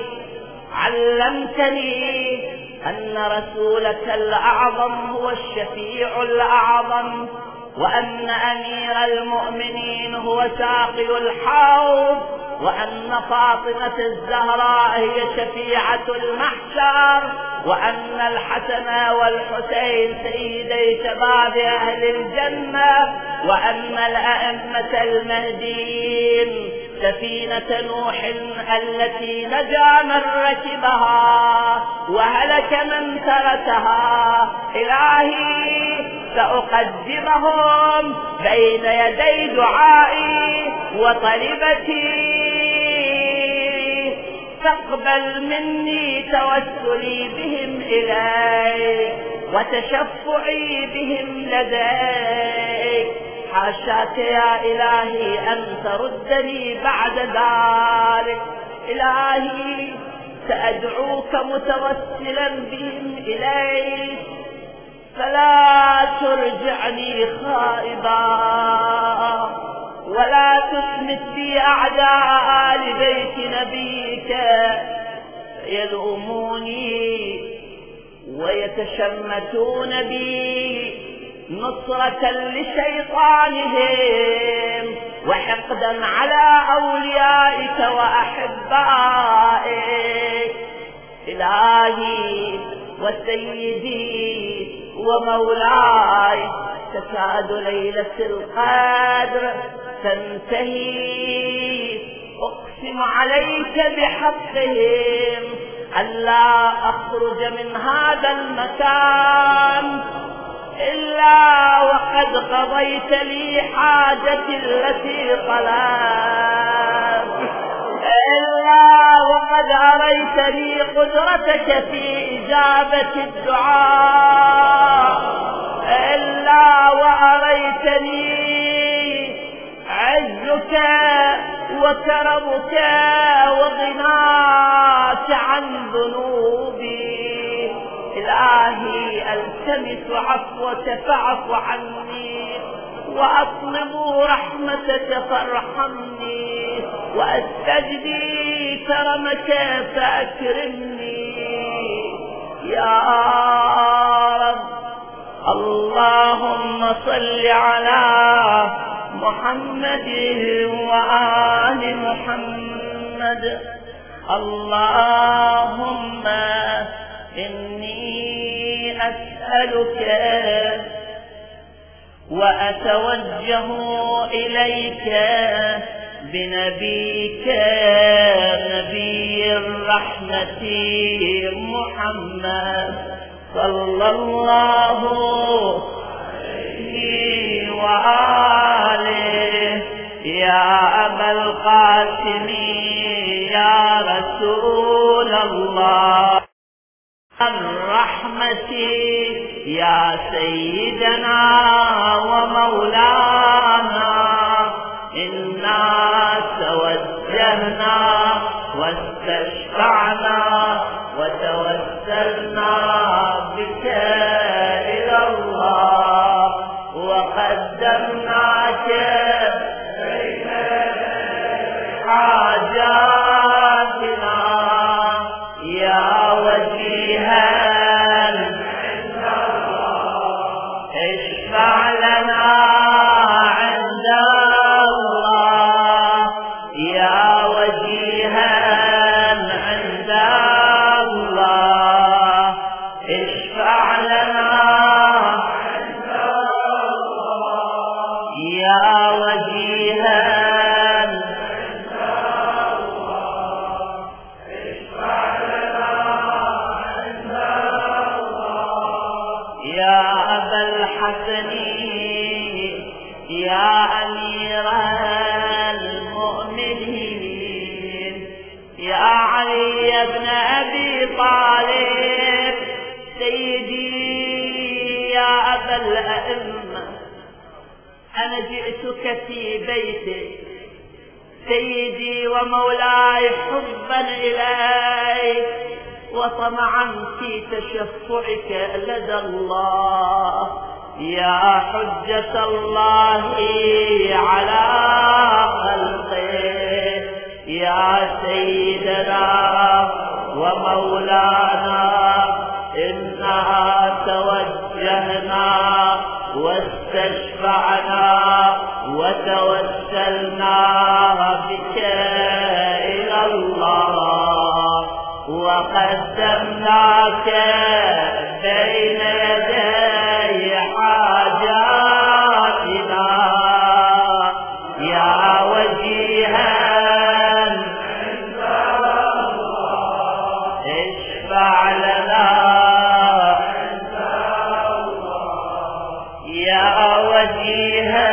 علمتني أن رسولك الأعظم هو الشفيع الأعظم، وأن أمير المؤمنين هو ساقي الحوض، وأن فاطمة الزهراء هي شفيعة المحشر، وأن الحسن والحسين سيدي شباب أهل الجنة، وأن الأئمة المهديين سفينة نوح التي نجا من ركبها وهلك من تركها. إلهي سأقدمهم بين يدي دعائي وطلبتي، فاقبل مني توسلي بهم إليك وتشفعي بهم لديك. حاشاك يا إلهي أن تردني بعد ذلك. إلهي سأدعوك متوسلا بهم إليك، فلا ترجعني خائبا ولا تشمت بي أعداء آل بيت نبيك يلوموني ويتشمتون بي نصرة لشيطانهم وحقدا على أوليائك وأحبائك. إلهي وسيدي ومولاي، تكاد ليلة القدر تنتهي، أقسم عليك بحقهم ألا أخرج من هذا المكان إلا وقد قضيت لي حاجتي التي طلبت، إلا وقد أريتني قدرتك في إجابة الدعاء، إلا وأريتني عزك وكرمك وغناك عن ذنوبي. إلهي ألتمس عفوك فاعف عني، وأطلب رحمتك فارحمني، وأستجدي كرمك فأكرمني يا رب. اللهم صل على محمد وآل محمد. اللهم إني أسألك وأتوجه إليك بنبيك نبي الرحمة محمد صلى الله عليه وآله. يا أبا القاسم يا رسول الله الرحمة، يا سيدنا ومولانا، إنا توجهنا واستشفعنا وتوسلنا بك إلى الله، وقدمناك بين حاجاتنا يا وجيها عند الله، اشفع لنا عند الله يا وجيها عند الله، يا أبا الحسن يا أمير المؤمنين يا علي بن أبي طالب سيدي يا أبا الأئمة أنا جئتك في بيتك سيدي ومولاي حبا إليك وطمعا في تشفعك لدى الله يا حجة الله على خلقه يا سيدنا ومولانا إنا توجهنا واستشفعنا وتوسلنا بك إلى الله وقدمناك بين يدي حاجاتنا يا وجيها عند الله اشفع لنا عند الله يا وجيها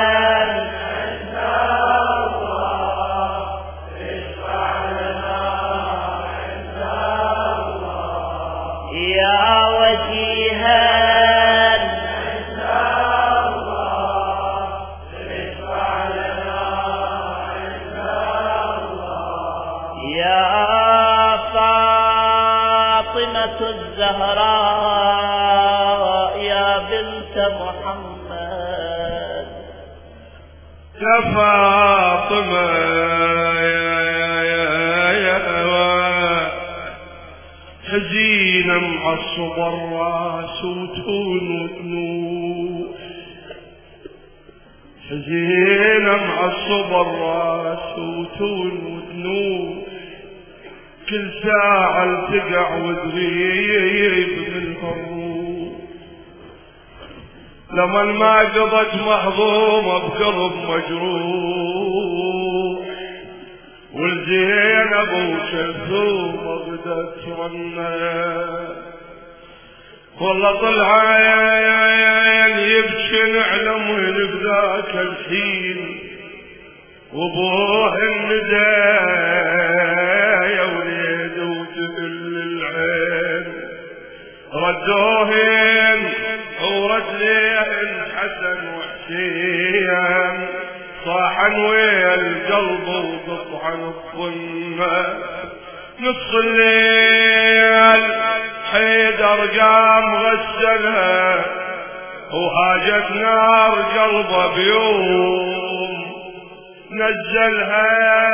الزهراء يا بنت محمد يا فاطمة حزينة معصب الراس وتون وتنوح حزينة معصب الراس وتون وتنوح كل ساعة التقع وتغيب من الروح لما ما قضت محظومة بقلب مجروح والزينب وشلثومة بدت ترنى والله طلع يبكي نعلم وين بذاك الحين وابوه الندايا وليد وجبل العين ردوهن ورد ليهن حسن وحسين صاحن ويا القلب وقطعن الظلمة نص الليل حيدر قام غسلها وهاجت نار قلبه بيوم نزلها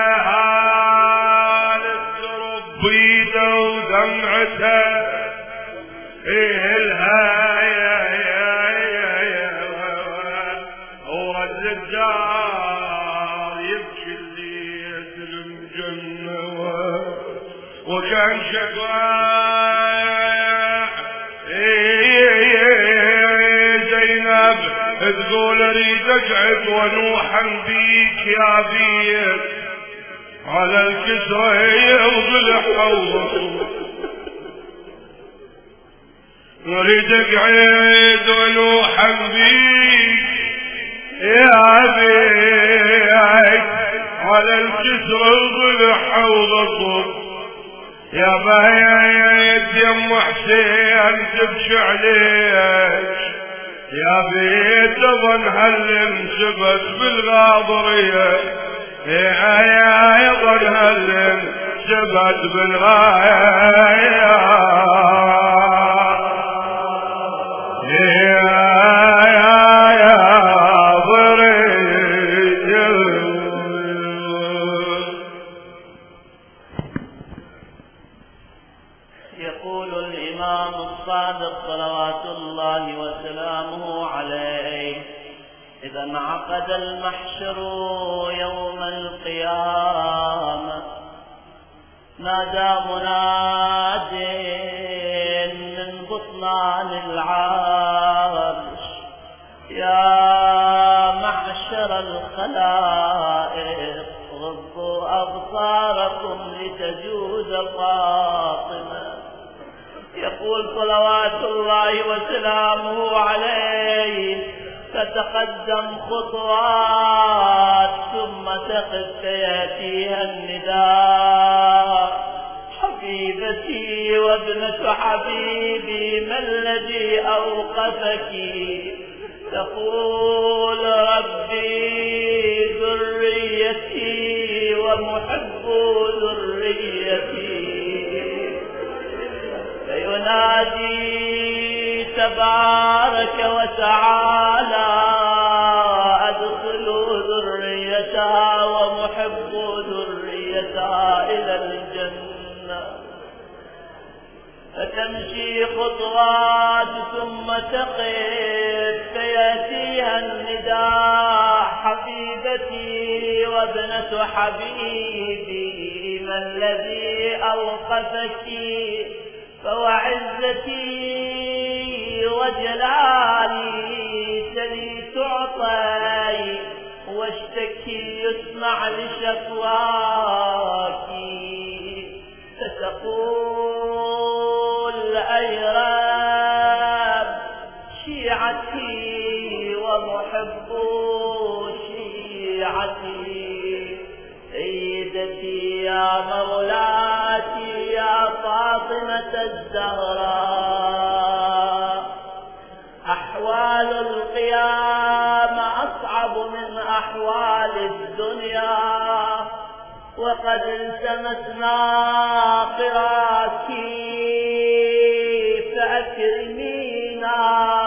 هال الدرب بيده ودمعته ايه الهاية يا يا يا ورد الدار يبكي اللي يسلم جنة وكان شفاع زينب تقول اريد اقعد ونوحا بيك يا بيت على الكسرى وضلع حوضك اريد اقعد ونوحا بيك يا بيت على الكسرى وضلع حوضك يا بايت يم حسين تبكي عليك يا بيت ظن هل انسبت بالغاضرية يا يا ظن هل انسبت بالغاية يا يا ضرية يقول الإمام الصادق صلوات الله وسلامه عليه إذا انعقد المحشر يوم القيامة نادى مناد من بطلان العرش يا محشر الخلائق غضوا أبصاركم لتجوز فاطمة يقول صلوات الله وسلامه عليه: تتقدم خطوات ثم تقف فيأتيها النداء: حبيبتي وابنة حبيبي، ما الذي أوقفك؟ تقول: ربي ذريتي ومحب ذريتي. فينادي تبارك وتعالى: أدخلوا ذريتها ومحب ذريتها إلى الجنة. فتمشي خطوات ثم تقف فيأتيها النداء: حبيبتي وابنة حبيبي، ما الذي أوقفك؟ فوعزتي وجلالي سلي تعطي، واشتكي يسمع لشكواك. فتقول: أي رب، شيعتي ومحب شيعتي، سيدتي يا مولاتي يا فاطمة الزهراء، أحوال القيامة أصعب من أحوال الدنيا، وقد التمسنا قراك فأكرمينا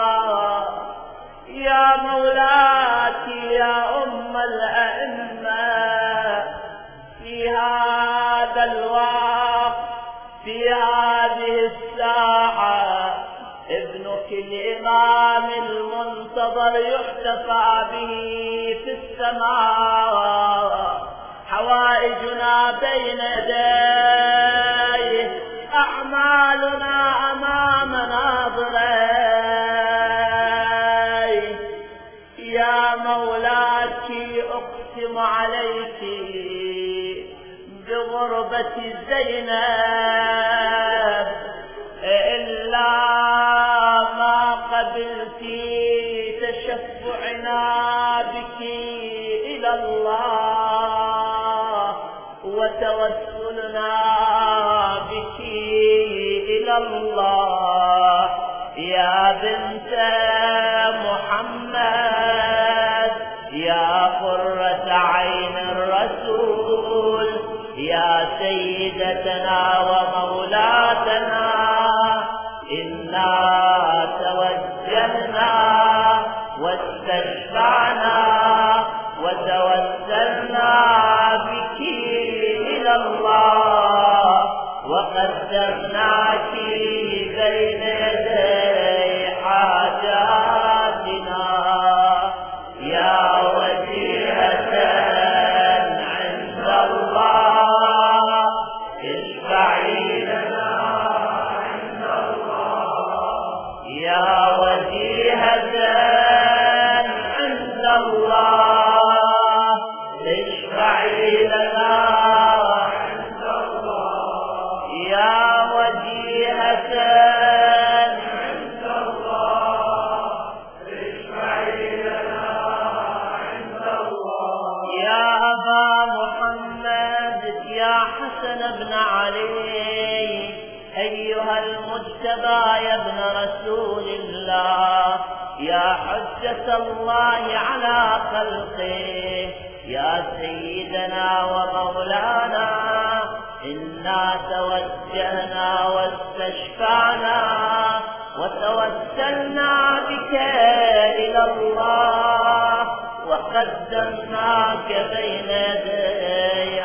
يا مولاتي يا أم الأئمة. في هذا الوقت في هذه الساعة ابنك الإمام المنتظر يحتفى به في السماء، حوائجنا بين يديه، أعمالنا أمام ناظريه. يا مولاتي أقسم عليك بغربة زينب إلا ما قبلت تشفعنا بك إلى الله وتوسلنا بك إلى الله. يا بنت محمد، يا قرة عين الرسول، يا سيدتنا ومولاتنا، إنا توجهنا واستشفعنا وتوسلنا بك إلى الله، وقدمناك بين يدي حاجاتنا. يا وجيهة عند الله، اشفعي لنا عند الله. يا وجيهة عند الله، اشفعي لنا عند الله. يا وجيهة عند الله، اشفعي لنا عند الله. يا أبا محمد، يا حسن بن علي، أيها المجتبى يا ابن رسول الله، يا حجة الله على خلقه، يا سيدنا ومولانا، إنا توجهنا واستشفعنا وتوسلنا بك إلى الله، وقدمناك بين يدي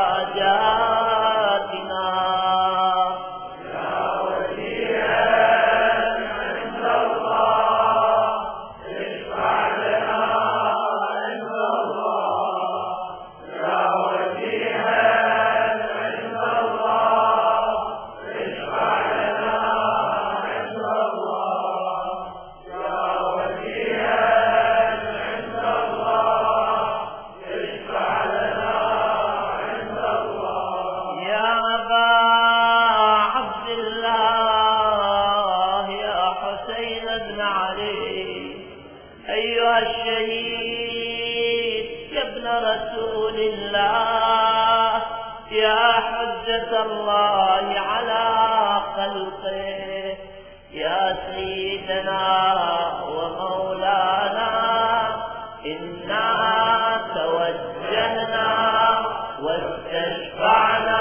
حاجاتنا. يا وجيها عند الله، اشفع لنا عند الله. يا وجيها عند الله، اشفع لنا عند الله. يا وجيها عند الله، اشفع لنا عند الله. بن علي. أيها الشهيد يا ابن رسول الله، يا حجة الله على خلقه، يا سيدنا ومولانا، إنا توجهنا واستشفعنا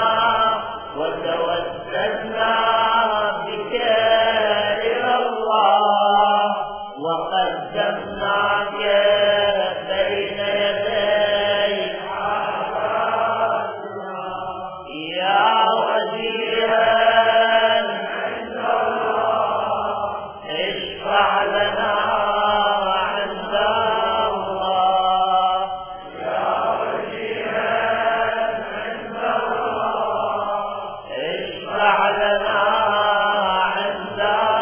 وتوسلنا بك إلى الله، وقدمناك بين يدي حضرتنا يا وجيها عند الله، اشفع لنا عند الله. يا وجيها عند الله، اشفع لنا عند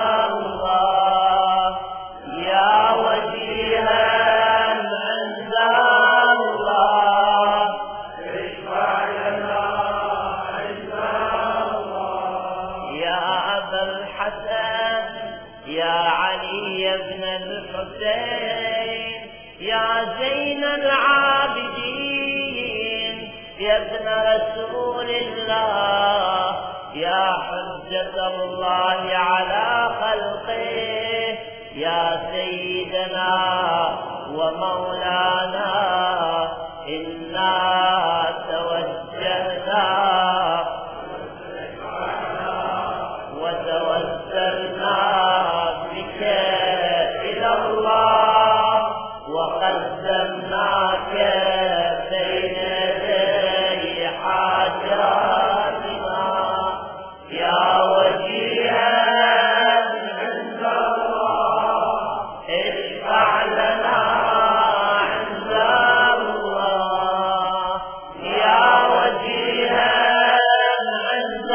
الله. يا وجيها عند الله، اشفع لنا عند الله. يا أبا الحسن يا علي بن الحسين، يا زين العابدين، يا ابن رسول الله، يا حجة الله على خلقه، يا سيدنا ومولانا، إنا توجهنا وتوسلنا بك إلى الله، وقدمناك بين يدي حاجاتنا يا وجيها عند الله، اشفع لنا عند الله. يا وجيها عند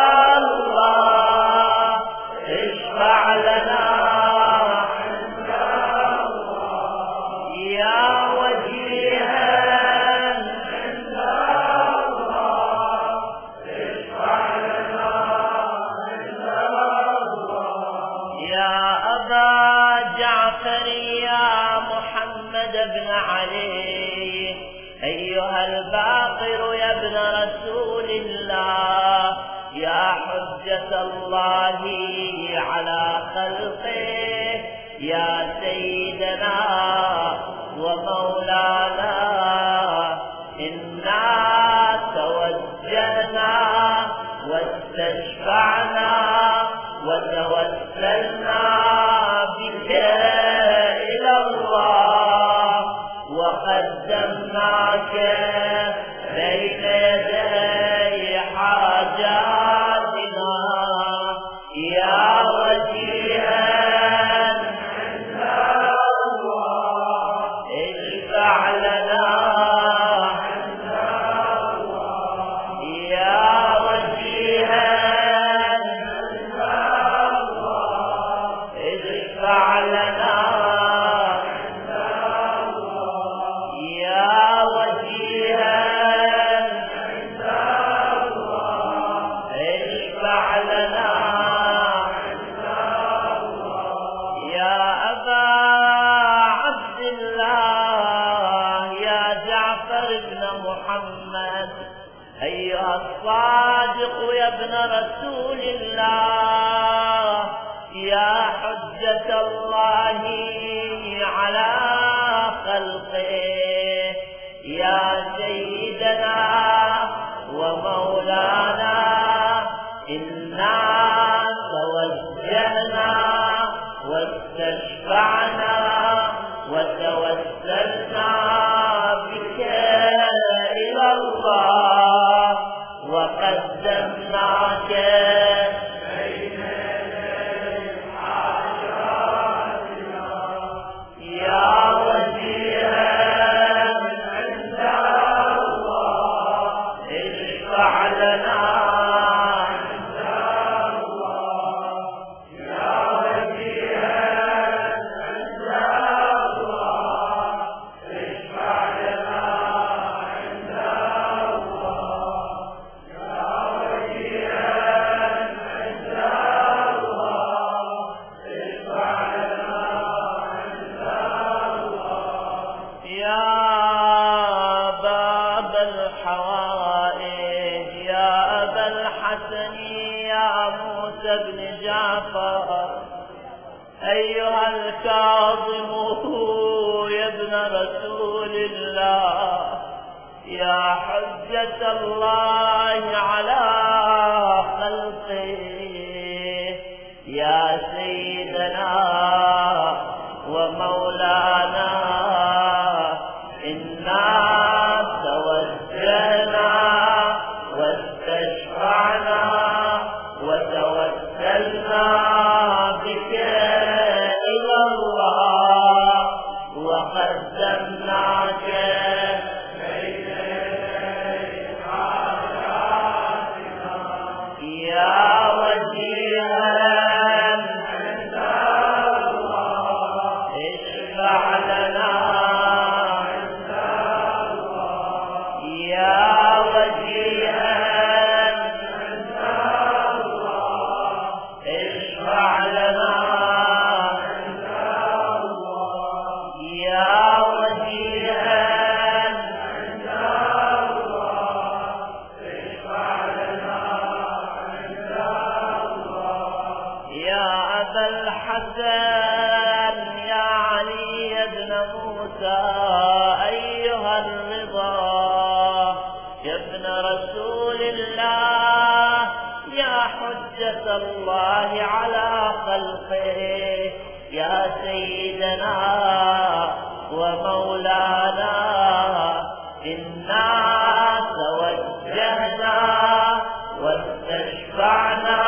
الله، اشفع لنا عند الله. يا وجيها عند الله، اشفع لنا عند الله. يا أبا جعفر يا محمد بن علي، أيها الباقر يا ابن رسول الله، يا حجة الله على خلقه، يا سيدنا ومولانا، إنا توجهنا واستشفعنا وتوسلنا بك إلى الله، وقدمناك بين يدي حاجاتنا يا وجيها عند الله، اشفع لنا عند الله. يا وجيها عند الله، اشفع لنا عند الله. يا وجيها عند الله، اشفع لنا عند الله. يا أبا عبد الله يا جعفر بن محمد، أيها الصادق يا ابن رسول الله، يا حجة الله على خلقه، يا سيدنا ومولانا، إنا توجهنا واستشفعنا وتوسلنا بك إلى الله، وقدمناك بين يدي حاجاتنا يا وجيها عند الله، اشفع لنا عند أيها الكاظم يا ابن رسول الله يا حجة الله على خلقه يا سيدنا ومولانا إنا توجهنا واستشفعنا وتوسلنا بك إلى الله وقدمناك بين يدي حاجاتنا يا وجيها عند الله اشفع لنا عند الله يا وجيها عند الله اشفع لنا عند الله يا وجيها عند الله اشفع لنا عند الله يا أبا الحسن يا علي بن موسى أيها الرضا يا ابن رسول الله يا حجة الله على خلقه يا سيدنا ومولانا إنا توجهنا واستشفعنا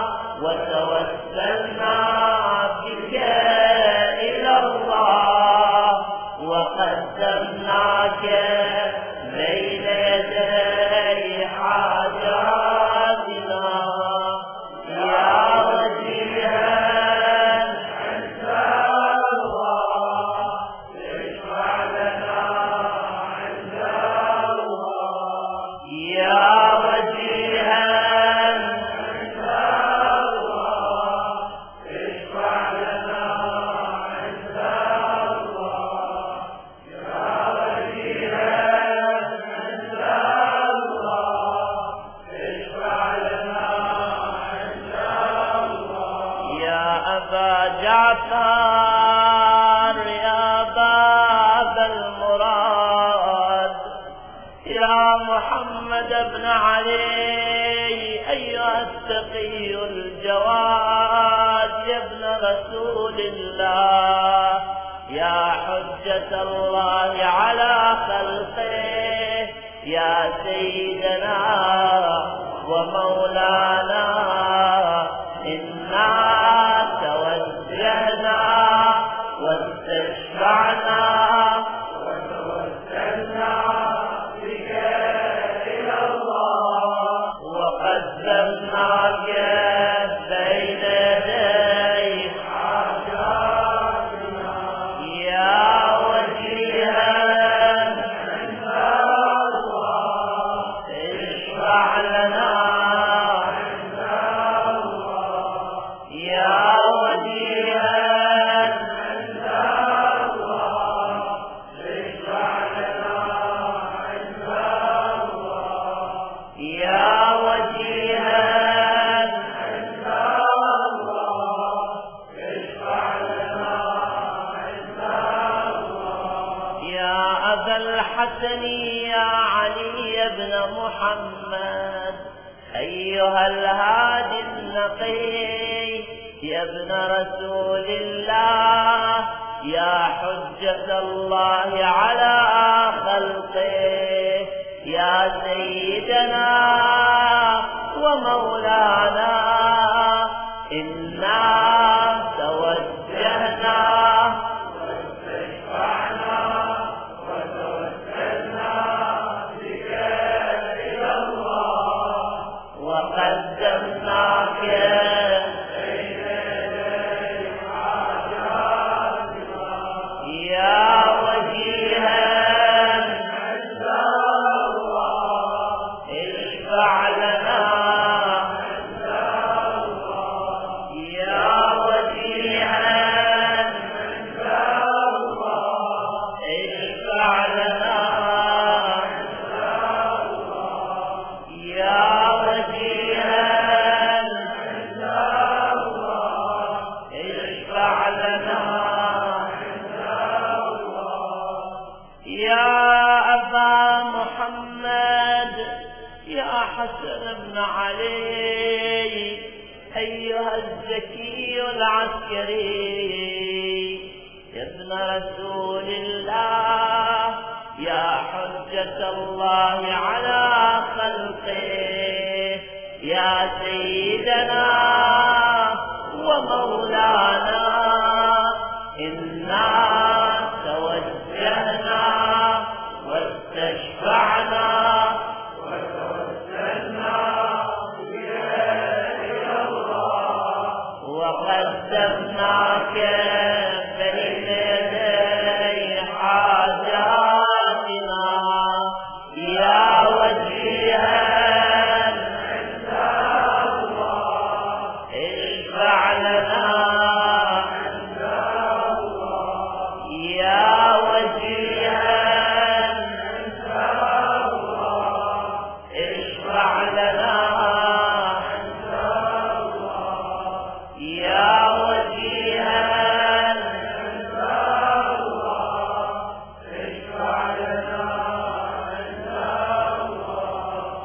وتوسلنا بك إلى الله وقدمناك بين يدي حاجاتنا يا وجيها عند الله اشفع لنا عند الله يا وجيها عند الله اشفع لنا عند الله يا وجيها عند الله اشفع لنا عند الله يا أبا جعفر يا باب المراد يا محمد بن علي أيها التقي الجواد يا ابن رسول الله يا حجة الله على خلقه يا سيدنا ومولانا إنا توجهنا واستشفعنا وتوسلنا بك إلى الله وقدمناك بين يدي حاجاتنا يا وجيها عند الله اشفع لنا عند الله يا وجيها عند الله اشفع لنا عند الله يا وجيها عند الله اشفع لنا عند الله يا أبا الحسن يا علي بن محمد أيها الهادي النقي يا ابن رسول الله يا حجة الله على خلقه يا سيدنا ومولانا إنا توجهنا واستشفعنا وتوسلنا بك إلى الله وقدمناك بين يدي حاجاتنا يا وجيها عند الله اشفع لنا عند الله يا اشفع لنا يا أبا محمد يا حسن بن علي أيها الزكي العسكري يا ابن رسول الله يا حجة الله على خلقه يا سيدنا ومولانا إنا توجهنا واستشفعنا وتوسلنا إلى الله وقدمناك بين يدي حاجاتنا يا وجيها عند الله اشفع لنا عند الله يا وجيها عند الله اشفع لنا عند الله يا وجيها عند الله اشفع لنا عند الله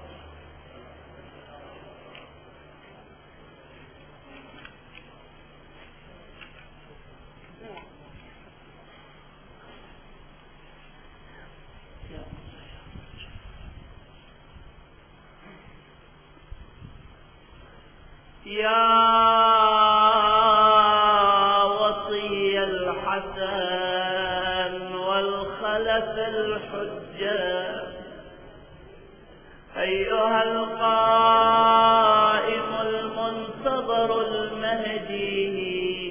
يا وصي الحسن والخلف الحجة أيها القائم المنتظر المهدي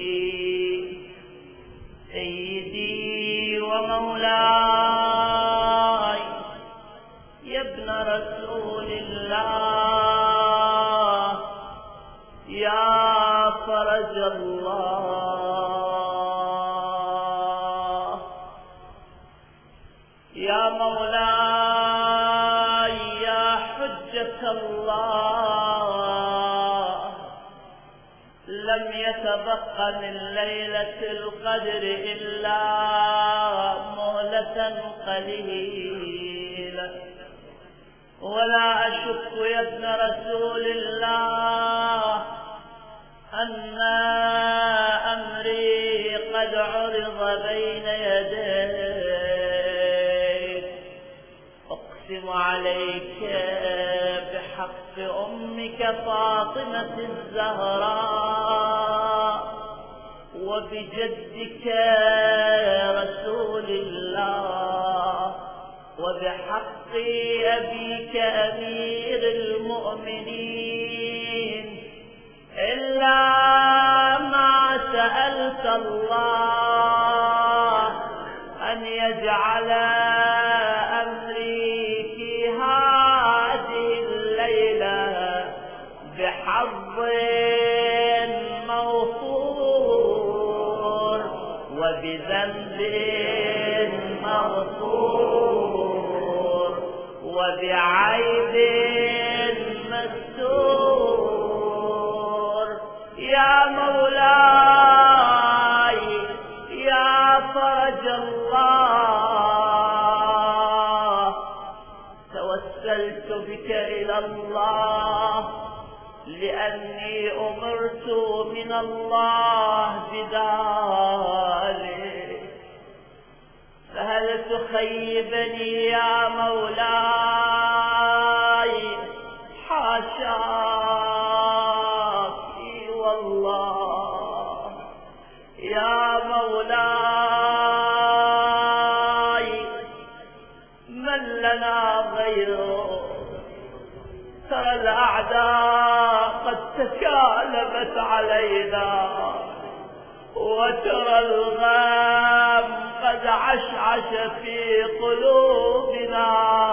سيدي ومولاي يا ابن رسول الله يا فرج الله يا مولاي يا حجة الله لم يتبق من ليلة القدر إلا مهلة قليلة ولا أشك يا ابن رسول الله أن أمري قد عرض بين يديك أقسم عليك بحق أمك فاطمة الزهراء وبجدك رسول الله وبحق أبيك أمير المؤمنين إلا ما سألت الله أن يجعل أمري في هذه الليلة بحظ موفور وبذنب مغفور وبعيب مستور يا مولاي يا فرج الله توسلت بك إلى الله لأني أمرت من الله بذلك فهل تخيبني يا مولاي حاشاك والله يا مولاي من لنا غيره ترى الأعداء قد تكالبت علينا وترى الغم قد عشعش في قلوبنا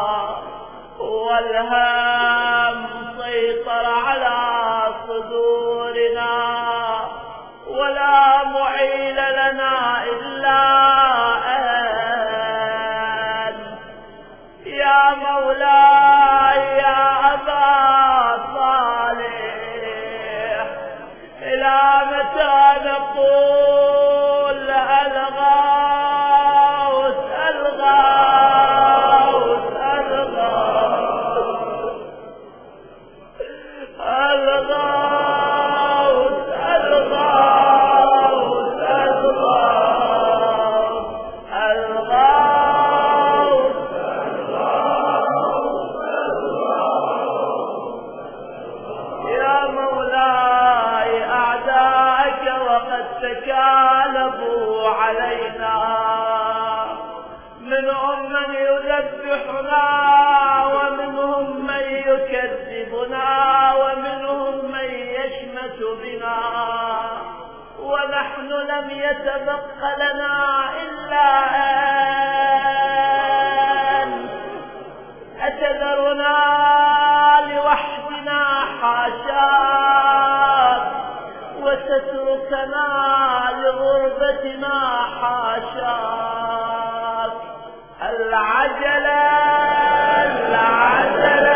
والهم سيطر على صدورنا ولا معين لنا إلا أنت يا مولاي يا أبا صالح إلى متى نقول منهم من يذبحنا ومنهم من يكذبنا ومنهم من يشمت بنا، ونحن لم يتبق لنا إلا أن أتذرنا لوحدنا حاشاك، وتتركنا لغربتنا حاشاك. العجلة العجلة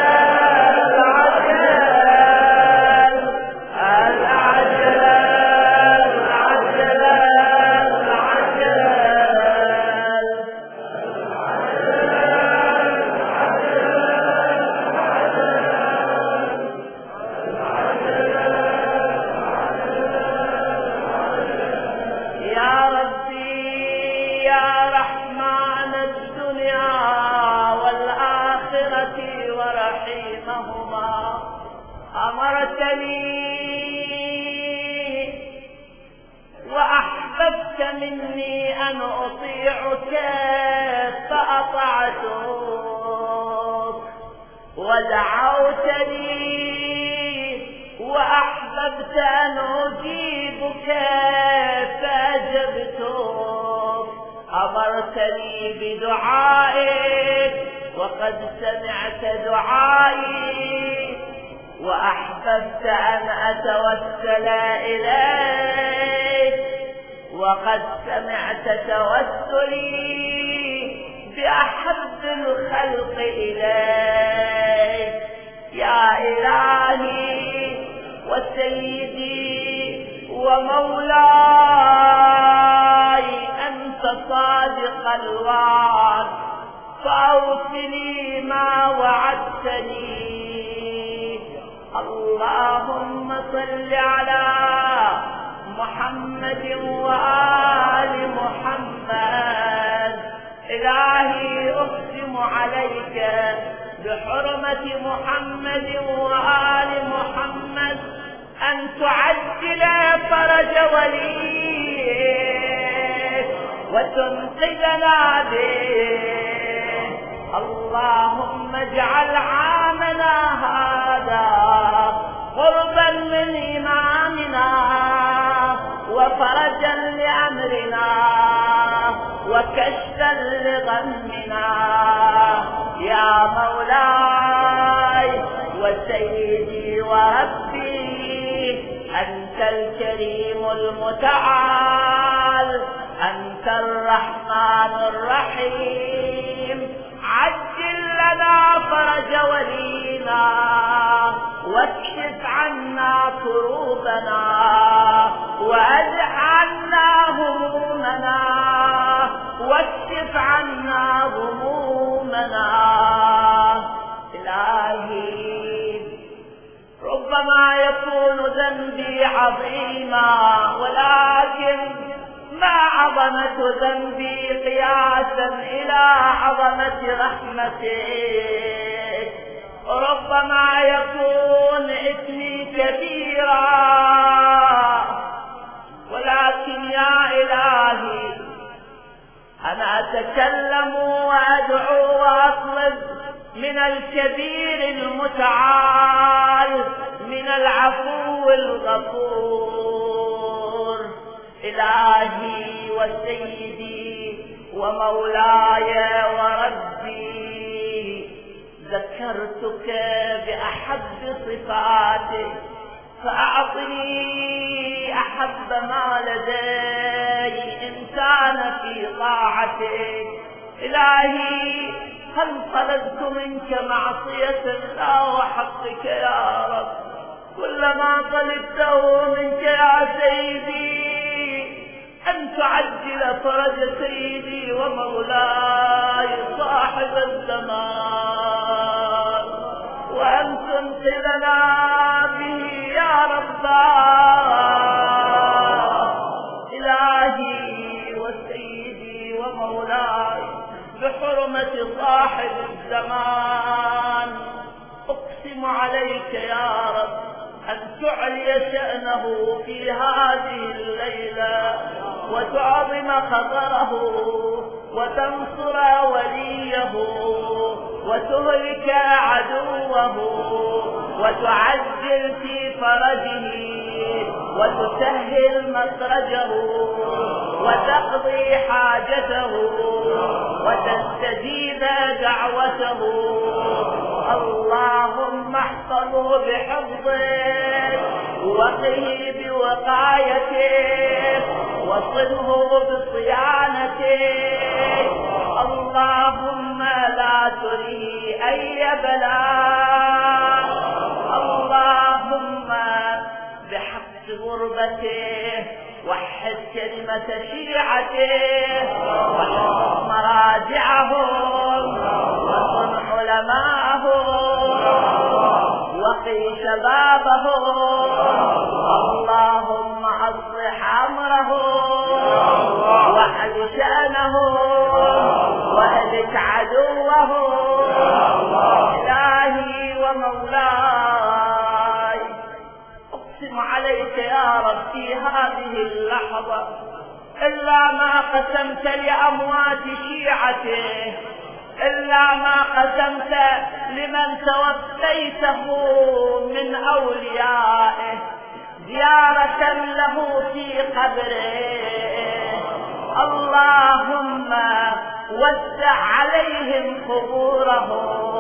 وأحببت مني أن أطيعك فأطعتك، ودعوتني وأحببت أن أجيبك فأجبتك، أمرتني بدعائك وقد سمعت دعائي، وأحببت أن أتوسل إليك وقد سمعت توسلي بأحب الخلق إليك. يا إلهي وسيدي ومولاي، أنت صادق الوعد فأوفني ما وعدتني. اللهم صل على محمد وآل محمد. إلهي أقسم عليك بحرمة محمد وآل محمد أن تعجل فرج وليك وتنقذنا به. اللهم اجعل عامنا هذا قربا من إمامنا وفرجا لأمرنا وكشفا لغمنا. يا مولاي وسيدي وربي، أنت الكريم المتعال، أنت الرحمن الرحيم. عجل لنا فرج ولينا واكشف عنا كروبنا واجعلنا همومنا واكشف عنا همومنا. إلهي ربما يكون ذنبي عظيما، ولكن ما عظمة ذنبي قياسا إلى عظمة رحمتك. ربما يكون إثمي كبيرا، ولكن يا إلهي أنا أتكلم وأدعو وأطلب من الكبير المتعال، من العفو الغفور. إلهي وسيدي ومولاي وربي، ذكرتك بأحب صفاتك فأعطني أحب ما لدي إن كان في طاعتك. إلهي هل طلبت منك معصية لا وحقك يا رب؟ كلما طلبته منك يا سيدي أن تعجل فرج سيدي ومولاي صاحب الزمان، وأن تنقذنا به يا رب. إلهي وسيدي ومولاي بحرمة صاحب الزمان أقسم عليك يا رب أن تعلي شأنه في هذه الليلة وتعظم خطره وتنصر وليه وتهلك عدوه وتعجل في فرجه وتسهل مخرجه وتقضي حاجته وتستجيب دعوته. اللهم احفظه بحفظك وقه بوقايتك وصله بصيانتك. اللهم لا تريه أي بلاء. اللهم بحق غربته وحد كلمة شيعته وحفظ مراجعهم وصن علماءهم وقي شبابهم. اللهم أصلح أمرهم واحل شأنهم واهلك عدوهم. إلهي ومولاي أقسم عليك يا رب في هذه اللحظة إلا ما قسمت لأموات شيعته، إلا ما قسمت لمن توفيته من أوليائه زيارة له في قبره. اللهم وسع عليهم قبورهم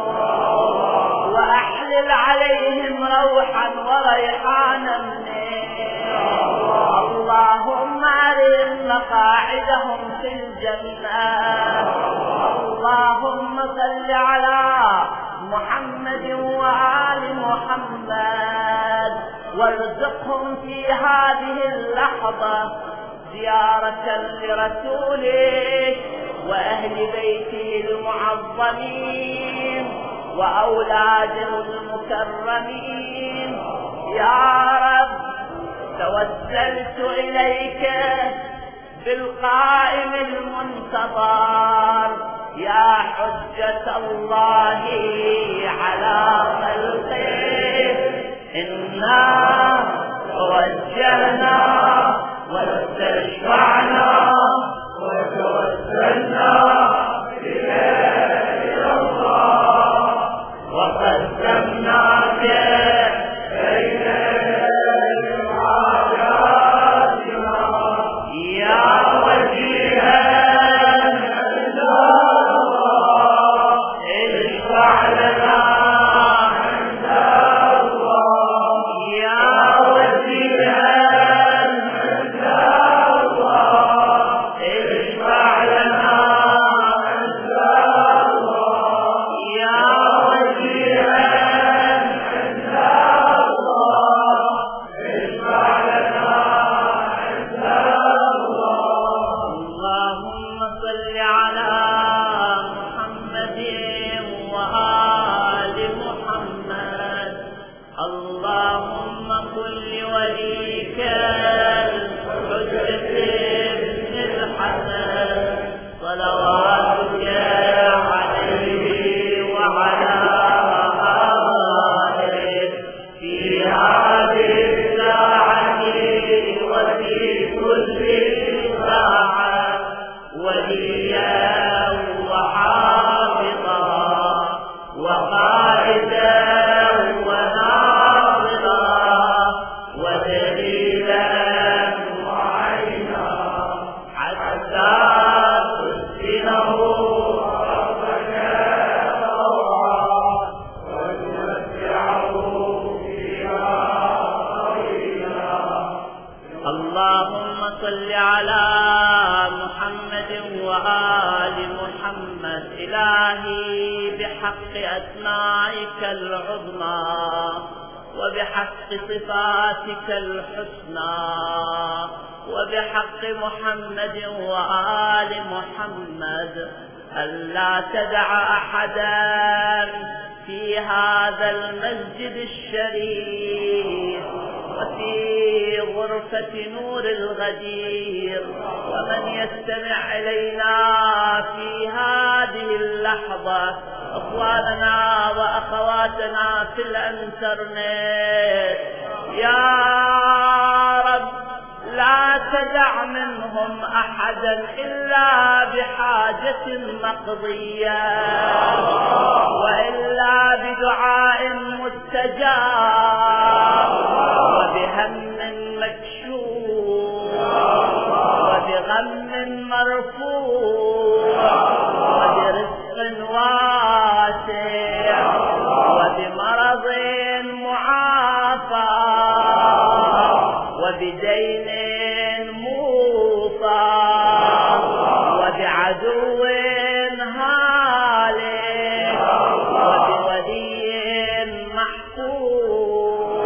وأحلل عليهم روحا وريحانا منه. اللهم أرهم مقاعدهم في الجنة. اللهم صل على محمد وآل محمد وارزقهم في هذه اللحظة زيارة لرسولك وأهل بيته المعظمين وأولاده المكرمين. يا رب توسلت إليك بالقائم المنتظر يا حجة الله على خلقه. إنا توجهنا واستشفعنا وتوسلنا إلى الله وقدمناك بين حاجاتنا يا وجيها عند الله. اشفع لنا عند الله يا وجيها عند الله. اشفع لنا عند الله يا وجيها عند الله. اشفع لنا عند الله. اللهم صل على محمد وآل محمد. اللهم كن لوليك الحجة بن الحسن صلواتك عليه وعلى آله في هذه الساعة وفي كل ساعة وليا وحافظا وقائدا وناصرا ودليلا وعينا حتى تسكنه ربك الله وتمتعه فيها طويلا. اللهم صل على محمد وآل محمد. إلهي بحق أسمائك العظمى وبحق صفاتك الحسنى وبحق محمد وآل محمد ألا تدع أحدا في هذا المسجد الشريف وفي غرفة نور الغدير ومن يستمع إلينا في هذه اللحظة أخواننا وأخواتنا في الإنترنت. يا رب ولا تدع منهم أحدا إلا بحاجة مقضية وإلا بدعاء مستجاب وبهم مكشوف وبغم مرفوع وبرزق واسع وبمرض معافى وبدين موفى وبعدو هالك وبولي محفوظ.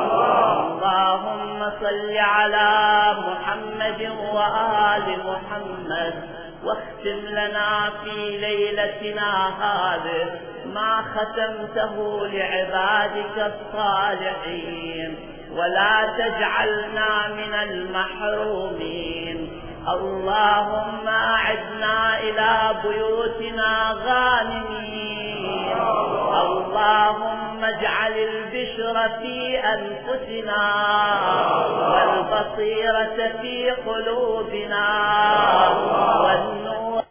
اللهم صل على محمد وآل محمد واختم لنا في ليلتنا هذه ما ختمته لعبادك الصالحين ولا تجعلنا من المحرومين. اللهم أعدنا إلى بيوتنا غانمين. اللهم اجعل البشر في أنفسنا والبصيرة في قلوبنا